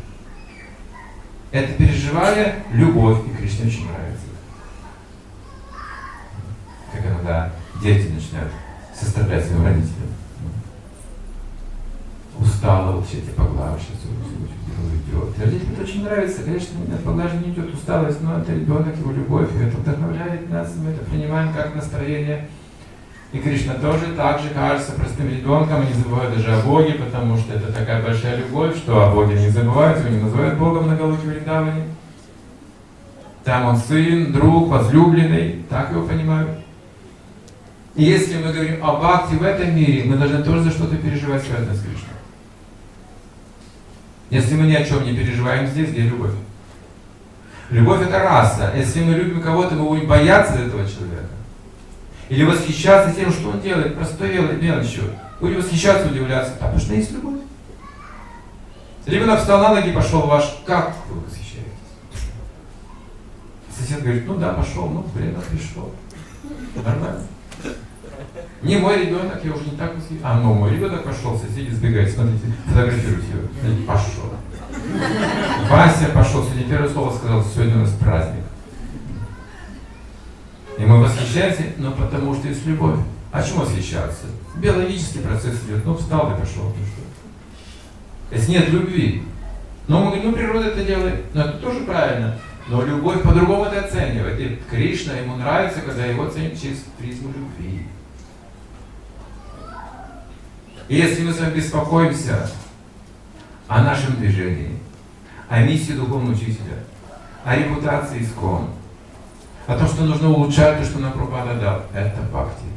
Это переживая любовь, и Кришне очень нравится. Как иногда дети начинают сострадать своим родителям. Устала, вот все эти поглаживают, сейчас идет. Родителям это очень нравится, конечно, от поглаживания идет усталость, но это ребенок, его любовь, и это вдохновляет нас, мы это принимаем как настроение. И Кришна тоже так же кажется простым ребенком, и не забывает даже о Боге, потому что это такая большая любовь, что о Боге не забывают, его не называют Богом на Галоке Вриндаване. Там он сын, друг, возлюбленный, так его понимают. И если мы говорим о бхакти в этом мире, мы должны тоже за что-то переживать, связанное с Кришной. Если мы ни о чем не переживаем здесь, где любовь? Любовь это раса. Если мы любим кого-то, мы будем бояться этого человека. Или восхищаться тем, что он делает, простой мелочью. Будем восхищаться, удивляться. А потому что есть любовь. Ребенок встал на ноги и пошел ваш. Как вы восхищаетесь? Сосед говорит, ну да, пошел, ну блин, пришел. Нормально. Не мой ребенок, я уже не так восхищаюсь. А, ну мой ребенок пошел, соседи сбегают, смотрите, фотографируйте его. Пошел. Вася пошел, сегодня первое слово сказал, сегодня у нас праздник. И мы восхищаемся, но потому что есть любовь. А чему восхищаться? Биологический процесс идет, ну встал и пошел. Ну что? Если нет любви. Но мы говорим, ну природа это делает, но это тоже правильно. Но любовь по-другому это оценивает. И Кришна, ему нравится, когда его оценивают через призму любви. И если мы с вами беспокоимся о нашем движении, о миссии духовного учителя, о репутации ИСККОН, о том, что нужно улучшать то, что нам Прабхупада дал, это бхакти.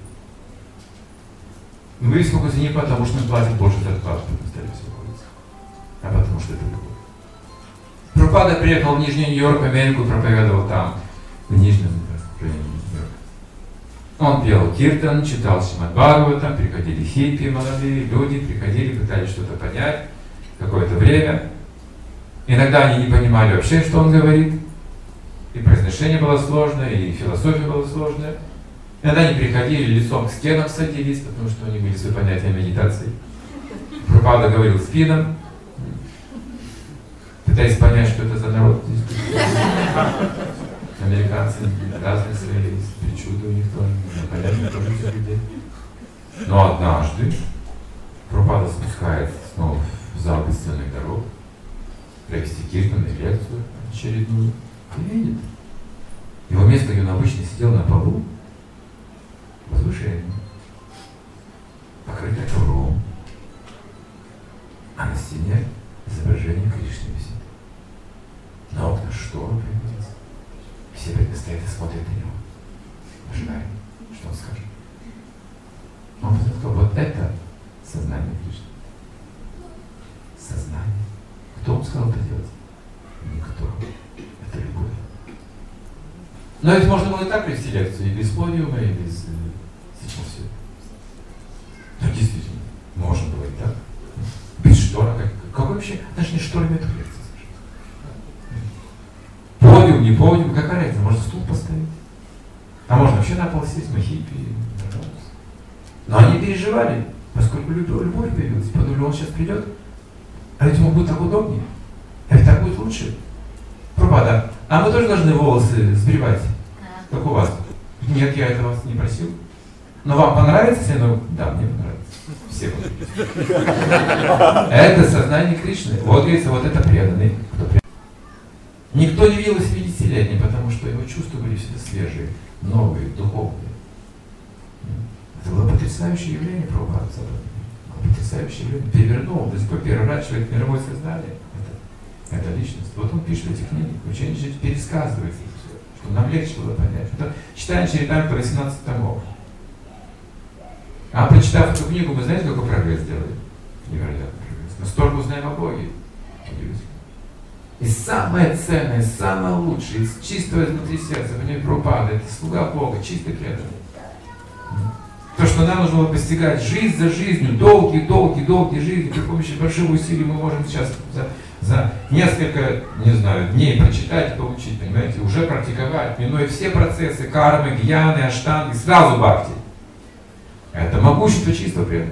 Мы беспокоимся не потому, что мы платим больше зарплату, чтобы мы стали беспокоиться, а потому что это любовь. Прабхупада приехал в Нижний Нью-Йорк, в Америку, проповедовал там, в Нижнем районе Нью-Йорка. Он пел киртан, читал Шримад Бхагаватам, приходили хиппи, молодые люди, приходили, пытались что-то понять какое-то время. Иногда они не понимали вообще, что он говорит. И произношение было сложное, и философия была сложная. Иногда они приходили, лицом к стенам садились, потому что у них были свои понятия медитации. Прабхупада говорил спином, пытаясь понять, что это за народ здесь. Американцы разные свои причуды у них тоже, понятно тоже всех людей. Но однажды Прабхупада спускается снова в зал бесценных дорог, провести киртан и лекцию очередную, и видит. Его место, где он обычно сидел на полу, возвышение, покрытое ковром, а на стене изображение Кришны висит. На окна шторы появились. Все стоят и смотрят на него, ожидая, что он скажет. Он сказал, вот это сознание Кришны. Сознание. Кто он сказал это делать? Никто. Это любовь. Но ведь можно было и так привести лекцию, и без подиума, и без... Сейчас все. Ну, действительно, можно было и так. Без штора. Как, как вообще? Даже не шторами эту лекцию. Подиум, не подиум, какая разница? Можно стул поставить. А можно вообще на пол сесть, мы хиппи. Но они переживали, поскольку любовь появилась. Подумали, он сейчас придет, а ведь ему будет так удобнее. А ведь так будет лучше. Прабхупада, А мы тоже должны волосы сбривать, как у вас. Нет, я этого вас не просил. Но вам понравится, если оно... Да, мне понравится. Все это сознание Кришны. Вот, говорится, вот это преданный. Никто не видел семидесятилетний, потому что его чувства были всегда свежие, новые, духовные. Это было потрясающее явление Прабхупады. Потрясающее явление. Перевернул, до сих пор переворачивает мировое сознание. Это, это личность. Вот он пишет эти книги, учение пересказывает все, чтобы нам легче было понять. Это читаем Чаритамриту восемнадцать томов. А прочитав эту книгу, мы знаете, какой прогресс сделали? Невероятный прогресс. Мы столько узнаем о Боге. И самое ценное, самое лучшее, из чистого изнутри сердца, в ней Прабхупада, это слуга Бога, чистый преданный. То, что нам нужно было постигать жизнь за жизнью, долгие, долгие, долгие жизни, при помощи больших усилий мы можем сейчас за, за несколько, не знаю, дней прочитать и получить, понимаете, уже практиковать, минуя все процессы, кармы, гьяны, аштанги, сразу бхакти. Это могущество чистого преданного.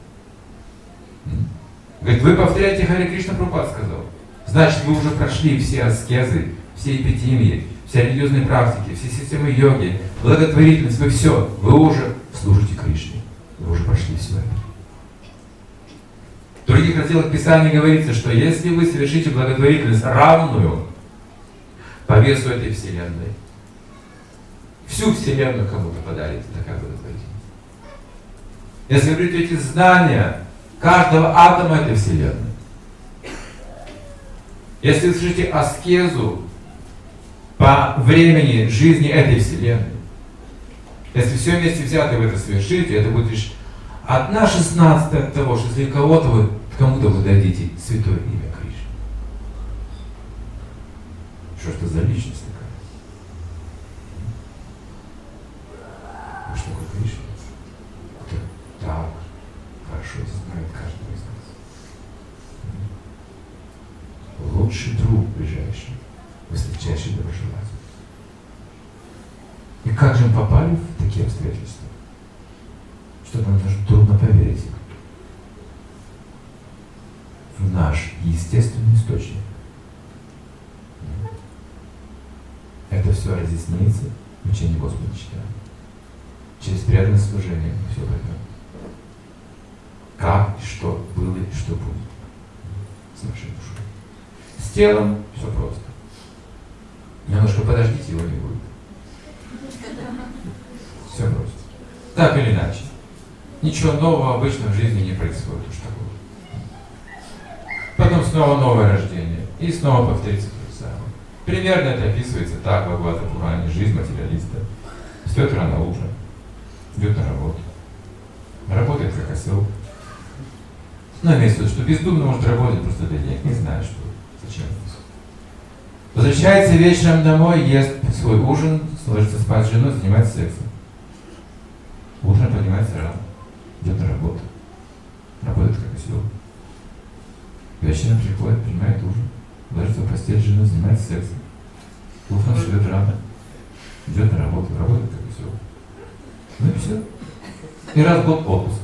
Говорит, вы повторяете Харе Кришна, Прабхупада сказал. Значит, вы уже прошли все аскезы, все эпитемии, все религиозные практики, все системы йоги, благотворительность, вы все, вы уже служите Кришне. Вы уже прошли все это. В других разделах Писания говорится, что если вы совершите благотворительность равную по весу этой Вселенной, всю Вселенную кому-то подарите, такая благотворительность. Если вы придете знания каждого атома этой Вселенной, если вы совершите аскезу по времени жизни этой Вселенной, если все вместе взятое вы это совершите, это будет лишь одна шестнадцатая от того, что если кого-то вы, кому-то вы дадите святое имя Кришны. Что это за личность такая? Ну что такое Кришна? Это так хорошо знает каждого из нас. Лучший друг ближайший, высочайший доброжелатель. И как же мы попали в такие обстоятельства? Что нам даже трудно поверить в наш естественный источник. Это все разъяснится в учении Господа читаем. Через преданное служение мы все поймем. Как и что было и что будет с нашей душой. С телом все просто. Немножко подождите, его не будет. Все просто. Так или иначе. Ничего нового обычно в жизни не происходит уж такого. Потом снова новое рождение. И снова повторится то же самое. Примерно это описывается так в Бхагавата Пуране. Жизнь материалиста. Встает рано утром. Идет на работу. Работает как осел. Но имеется в виду, что бездумно может работать просто для денег. Не знаю, что. Зачем. Возвращается вечером домой, ест свой ужин, ложится спать с женой, занимается сексом. Утром поднимается рано, идет на работу, работает как осел. Вечером приходит, принимает ужин, ложится в постель с женой, занимается сексом. Утром встает рано, идет на работу, работает как осел. Ну и все. И раз в год отпуск.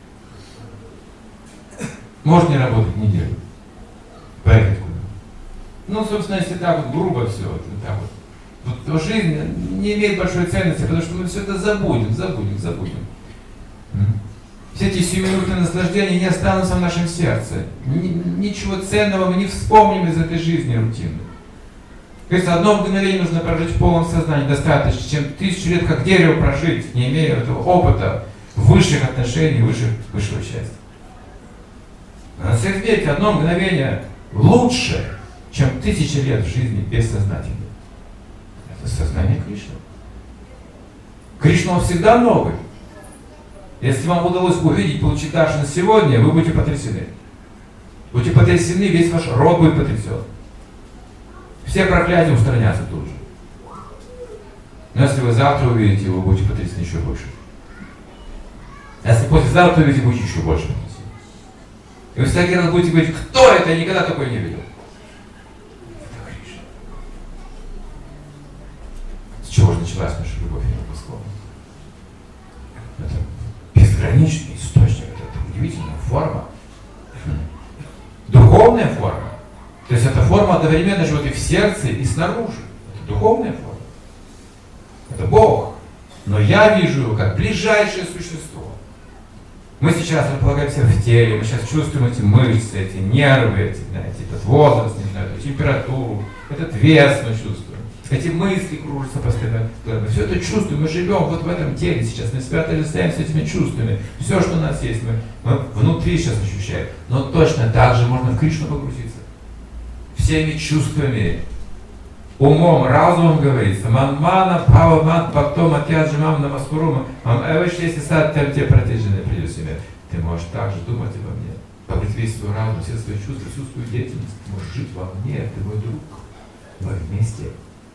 Может не работать неделю. Поехать куда. Ну, собственно, если так вот грубо все, вот так вот, то жизнь не имеет большой ценности, потому что мы все это забудем, забудем, забудем. Все эти сиюминутные наслаждения не останутся в нашем сердце. Ничего ценного мы не вспомним из этой жизни рутинной. То есть одно мгновение нужно прожить в полном сознании достаточно, чем тысячу лет как дерево прожить, не имея этого опыта, высших отношений, высших, высшего счастья. На всех верьте, одно мгновение лучше, чем тысячи лет в жизни бессознательной. Это сознание Кришны. Кришна всегда новый. Если вам удалось увидеть, получить даршан сегодня, вы будете потрясены. Будете потрясены, весь ваш род будет потрясен. Все проклятия устранятся тут же. Но если вы завтра увидите его, будете потрясены еще больше. А если послезавтра увидите, будете еще больше потрясены. И вы всякий раз будете говорить, кто это? Я никогда такое не видел. Это Кришна. С чего же началась наша любовь к Господу? Это безграничный источник, это удивительная форма. Духовная форма. То есть эта форма одновременно живет и в сердце, и снаружи. Это духовная форма. Это Бог. Но я вижу его как ближайшее существо. Мы сейчас располагаемся в теле, мы сейчас чувствуем эти мышцы, эти нервы, эти, знаете, этот возраст, не знаю, эту температуру, этот вес мы чувствуем. Эти мысли кружатся постоянно. Мы все это чувствуем, мы живем вот в этом теле сейчас, мы себя отождествляем с этими чувствами. Все, что у нас есть, мы, мы внутри сейчас ощущаем. Но точно так же можно в Кришну погрузиться. Всеми чувствами. Умом, разумом говорится. Манмана, паваман, пактом, атяджимам, намаскурума. Мам эвэшеси сад, тем те протяжены придет себе. Ты можешь также думать обо мне. Побыть весь свой разум, все свои чувства, всю свою деятельность. Ты можешь жить во мне, ты мой друг. Мы вместе.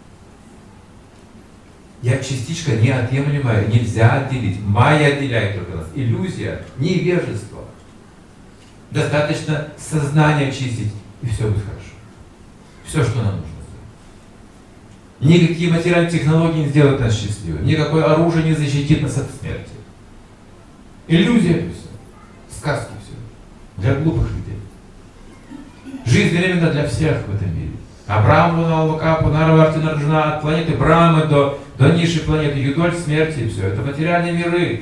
Я частичка неотъемлемая, нельзя отделить. Майя отделяет только нас. Иллюзия, невежество. Достаточно сознание очистить, и все будет хорошо. Все, что нам нужно. Никакие материальные технологии не сделают нас счастливыми. Никакое оружие не защитит нас от смерти. Иллюзия это все. Сказки все. Для глупых людей. Жизнь временна для всех в этом мире. А Брахмана, Лукапу, Нарварти, Нарджуна, от планеты Брамы до, до низшей планеты Юдоль, смерти и все. Это материальные миры.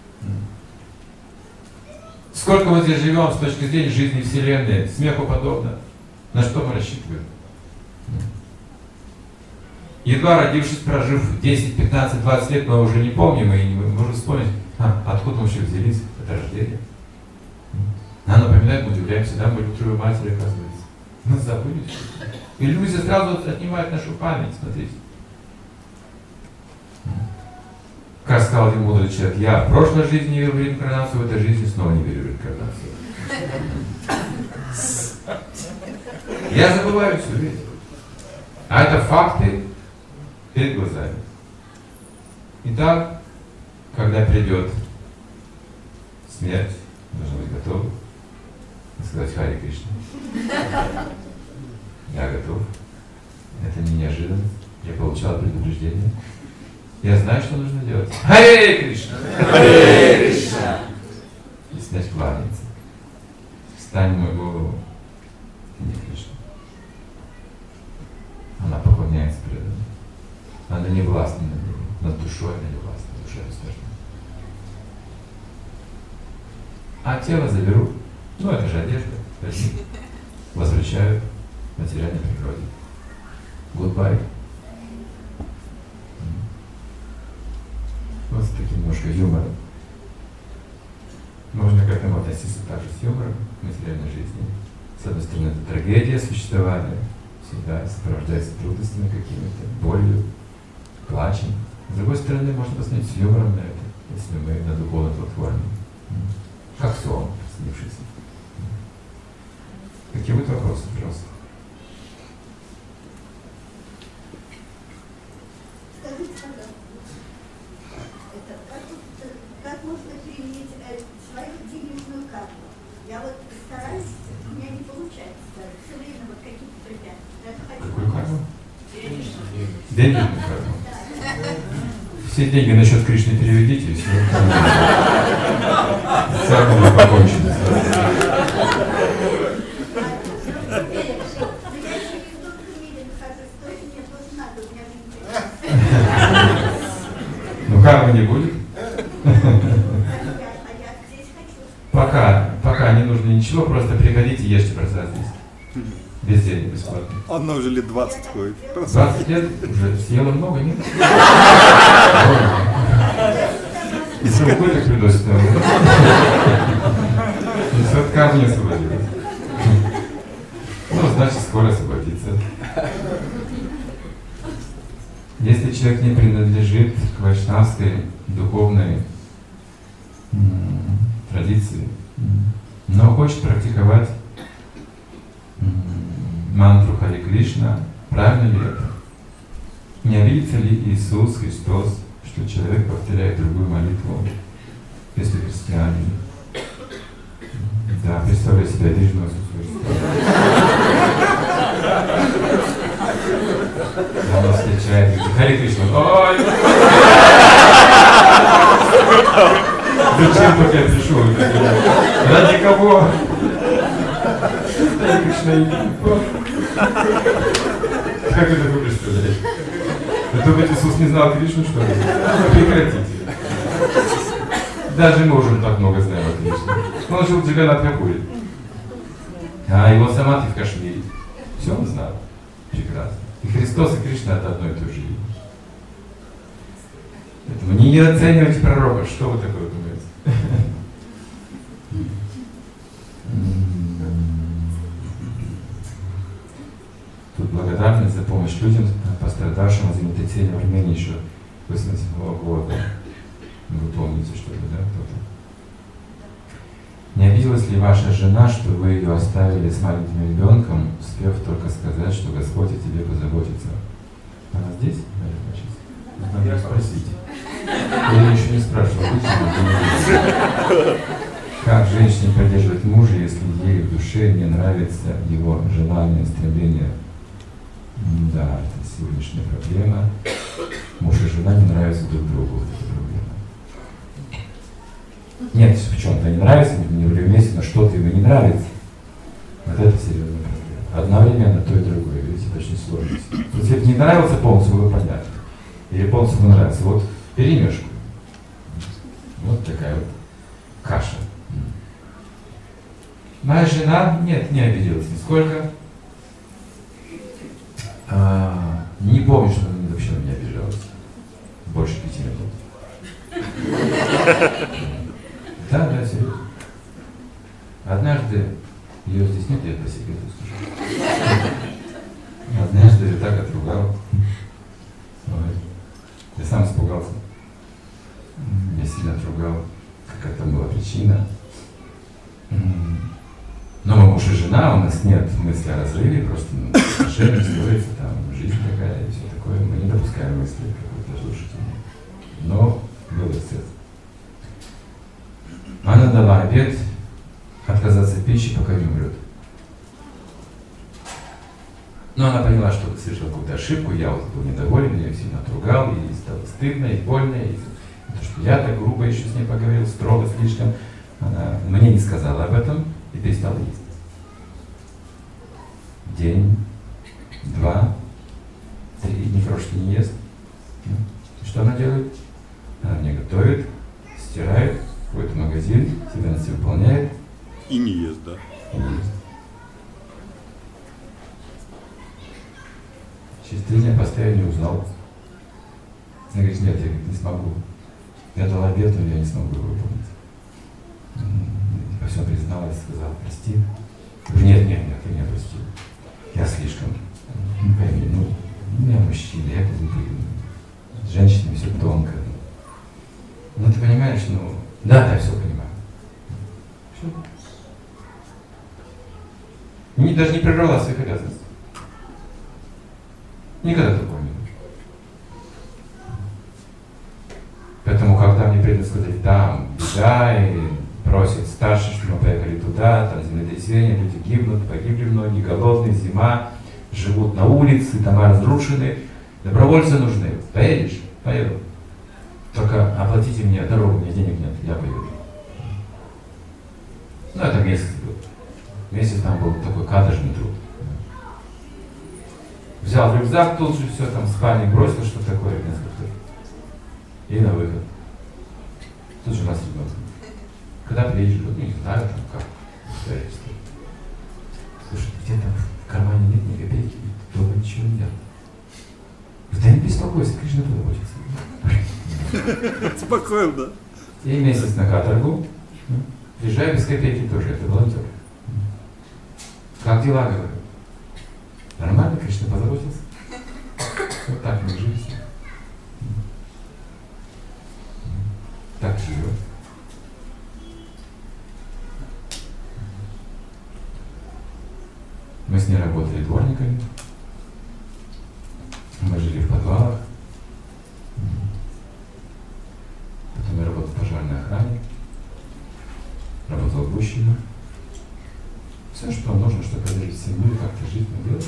Сколько мы здесь живем с точки зрения жизни Вселенной, смеху подобно. На что мы рассчитываем? Едва родившись, прожив десять, пятнадцать, двадцать лет, мы уже не помним и не можем вспомнить, а, откуда мы вообще взялись, это рождение. Нам напоминает, мы удивляемся, да, мы лютрую матери, оказывается. Мы забыли что-то. Иллюзия сразу отнимает нашу память, смотрите. Как сказал один мудрый человек, я в прошлой жизни не верю в реинкарнацию, в этой жизни снова не верю в реинкарнацию. Я забываю все, видите. А это факты перед глазами. Итак, когда придет смерть, нужно быть готовым сказать Харе Кришна. Я готов. Это не неожиданность. Я получал предупреждение. Я знаю, что нужно делать. Харе Кришна! Харе Кришна! И снять кланяться. Встань в мою голову. Не Кришна. Она поклоняется преданно. Она не властна над ней. Над душой она не властна. Душа бессмертна. А тело заберу. Ну, это же одежда. Возьми. Возвращаю материальной природе. Goodbye. Вот с таким немножко юмором. Можно к этому относиться также с юмором в материальной жизни. С одной стороны, это трагедия существования. Всегда сопровождается трудностями какими-то, болью, плачем. С другой стороны, можно посмотреть с юмором на это, если мы на духовной платформе. Как сон, снившийся. Какие будут вопросы, пожалуйста? Скажите, пожалуйста, это, как, как можно применить свою денежную карту? Я вот стараюсь, у меня не получается, все время вот какие-то препятствия. Какую карту? Денежную карту. Все деньги на счет Кришны переведите, и все. Все будет покончено. Ну кармы не будет? Пока, пока не нужно ничего, просто приходите, ешьте просад здесь. Без денег, бесплатно. Она уже лет двадцать ходит. двадцать лет уже съела много, нет? И сколько так приносит? Все от кармы не освободилась. Ну, значит, скоро освободится. Если человек не принадлежит к вайшнавской духовной м- традиции, м- но хочет практиковать м- мантру Харе Кришна, правильно ли это? Не обидится ли Иисус Христос, что человек повторяет другую молитву, если христианин? Да, представляю себя обиженного Иисуса Он нас встречает, говорит, Харе Кришна, ой! Зачем только я пришел? Ради кого? Харе Кришна, как это вы представляете? Вы думаете, Иисус не знал Кришну, что ли? Прекратите. Даже мы уже так много знаем о Кришне. Он жил в Джаганнатхапуре. А его самадхи в Кашмире. Все он знал. Прекрасно. И Христос, и Кришна это одно и то же. Поэтому не оценивайте пророка. Что вы такое думаете? Тут благодарность за помощь людям, пострадавшим от землетрясения в Армении еще восемьдесят седьмого года. Вы помните что-то, да, кто-то? Не обиделась ли ваша жена, что вы ее оставили с маленьким ребенком, успев только сказать, что Господь о тебе позаботится? Она здесь? Надо ее спросить. Я еще не спрашивал. Как женщине поддерживать мужа, если ей в душе не нравится его желание, стремление? Да, это сегодняшняя проблема. Муж и жена не нравятся друг другу. Вот эта проблема. Нет, в чем-то не нравится, не были вместе, но что-то ему не нравится. Вот это серьезная проблема. Одновременно то и другое. Видите, это очень сложно. Если бы не нравился полностью, было понятно. Или полностью ему нравится. Вот перемешку. Вот такая вот каша. Моя жена, нет, не обиделась нисколько. А, не помню, что она вообще на меня обижалась. Больше пяти минут. Да, да, серьезно. Однажды, ее здесь нет, я по секрету скажу. Однажды я так отругал. Я сам испугался. Я сильно отругал. Какая там была причина. Но мы муж и жена, у нас нет мысли о разрыве, просто ну, отношения строятся, там жизнь такая и все такое. Мы не допускаем мысли какой-то разрушительной. Но был эксцесс. Она дала обет отказаться от пищи, пока не умрет. Но она поняла, что совершила какую-то ошибку, я вот был недоволен, я ее сильно отругал, ей стало стыдно и больно, и то, что я так грубо еще с ней поговорил, строго слишком. Она мне не сказала об этом и перестала есть. День, два, три дни крошки не ест. И что она делает? Она мне готовит, стирает, ходит в магазин, себя на себя выполняет. И не ест, да? И не ест. Через три дня постоянно не узнал. Она говорит, нет, я не смогу. Я дал обед, но я не смогу его выполнить. Во всем призналась, сказала, прости. Я говорю, нет, нет, нет, ты меня прости. Я слишком, ну пойми, ну, я мужчина, я глупый. С женщинами все тонко. Ну ты понимаешь, ну, да, да, все понимаю. Все. Не, даже не прервала своих обязанностей. Никогда такого не было. Поэтому, когда мне придут сказать, там, беда, и просят старший, чтобы мы поехали туда, там землетрясение, люди гибнут, погибли многие, голодные, зима, живут на улице, дома разрушены, добровольцы нужны. Поедешь? Поеду. Только оплатите мне дорогу, мне денег нет, я поеду. Ну, это месяц был. Месяц там был такой каторжный труд. Взял рюкзак, тут же все, там спальник бросил, что такое, несколько. И на выход. Тут же у нас ребенок. Когда приедешь, ну не знаю, там как. Слушай, где-то в кармане нет ни копейки, дома ничего нет. Да не беспокойся, Кришна позаботится. Спокойно, да? И месяц на каторгу. Приезжаю без копейки тоже, это волонтер. Как дела, говорю? Нормально, Кришна позаботился. Вот так мы жили. Так живет. Мы с ней работали дворниками. Мы жили в подвалах. Потом я работал в пожарной охране. Работал в Гущино. Все, что нужно, чтобы поддержать семью, как-то жить, мы делали.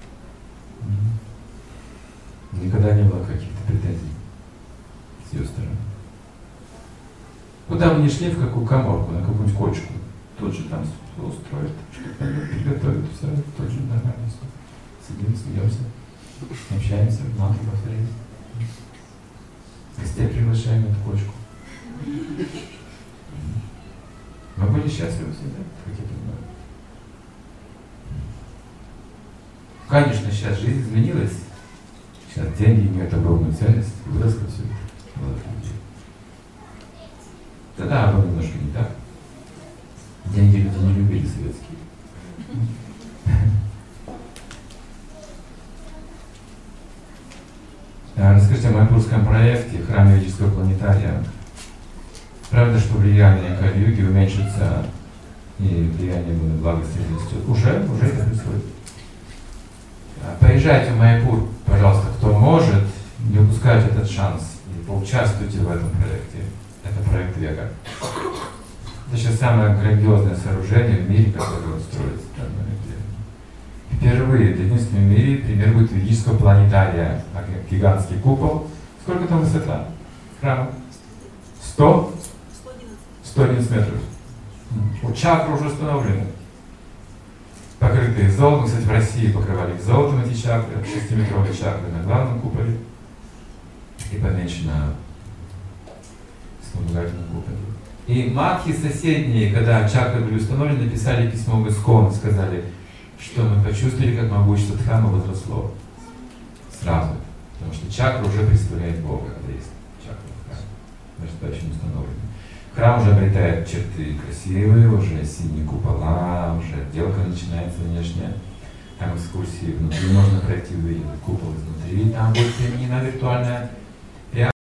Никогда не было каких-то претензий с ее стороны. Куда мы не шли, в какую коморку, на какую-нибудь кочку, тот же там все устроит, что-то приготовит, все, тот же нормально все. Сидим, смеемся. Вообще Получаемся, мантру повторить. Гостей приглашаем на кочку. Мы были счастливы всегда, как я понимаю. Конечно, сейчас жизнь изменилась. Сейчас деньги имеют огромную ценность, выросло все. Тогда было немножко не так. Деньги люди не любили советские. Расскажите о майпурском проекте храме ведического планетария. Правда, что влияние Кали-юги уменьшится и влияние на благости растет? Уже, уже это происходит. Поезжайте в Майпур, пожалуйста, кто может, не упускайте этот шанс и поучаствуйте в этом проекте. Это проект века. Это сейчас самое грандиозное сооружение в мире, которое он строится. Впервые, это единственное в мире, пример будет ведического планетария, гигантский купол. Сколько там высота храма? сто? сто одиннадцать метров. Вот чакры уже установлены. Покрытые золотом, кстати, в России покрывали их золотом эти чакры, шестиметровые чакры на главном куполе и поменьше на вспомогательном куполе. И матхи соседние, когда чакры были установлены, написали письмо в Искон и сказали, что мы почувствовали, как могущество храма возросло. Сразу. Потому что чакра уже представляет Бога, когда есть чакра в храме. Значит, это еще не установлено. Храм уже обретает черты красивые, уже синие купола, уже отделка начинается внешняя. Там экскурсии внутри можно пройти, увидеть купол изнутри. Там будет применена виртуальная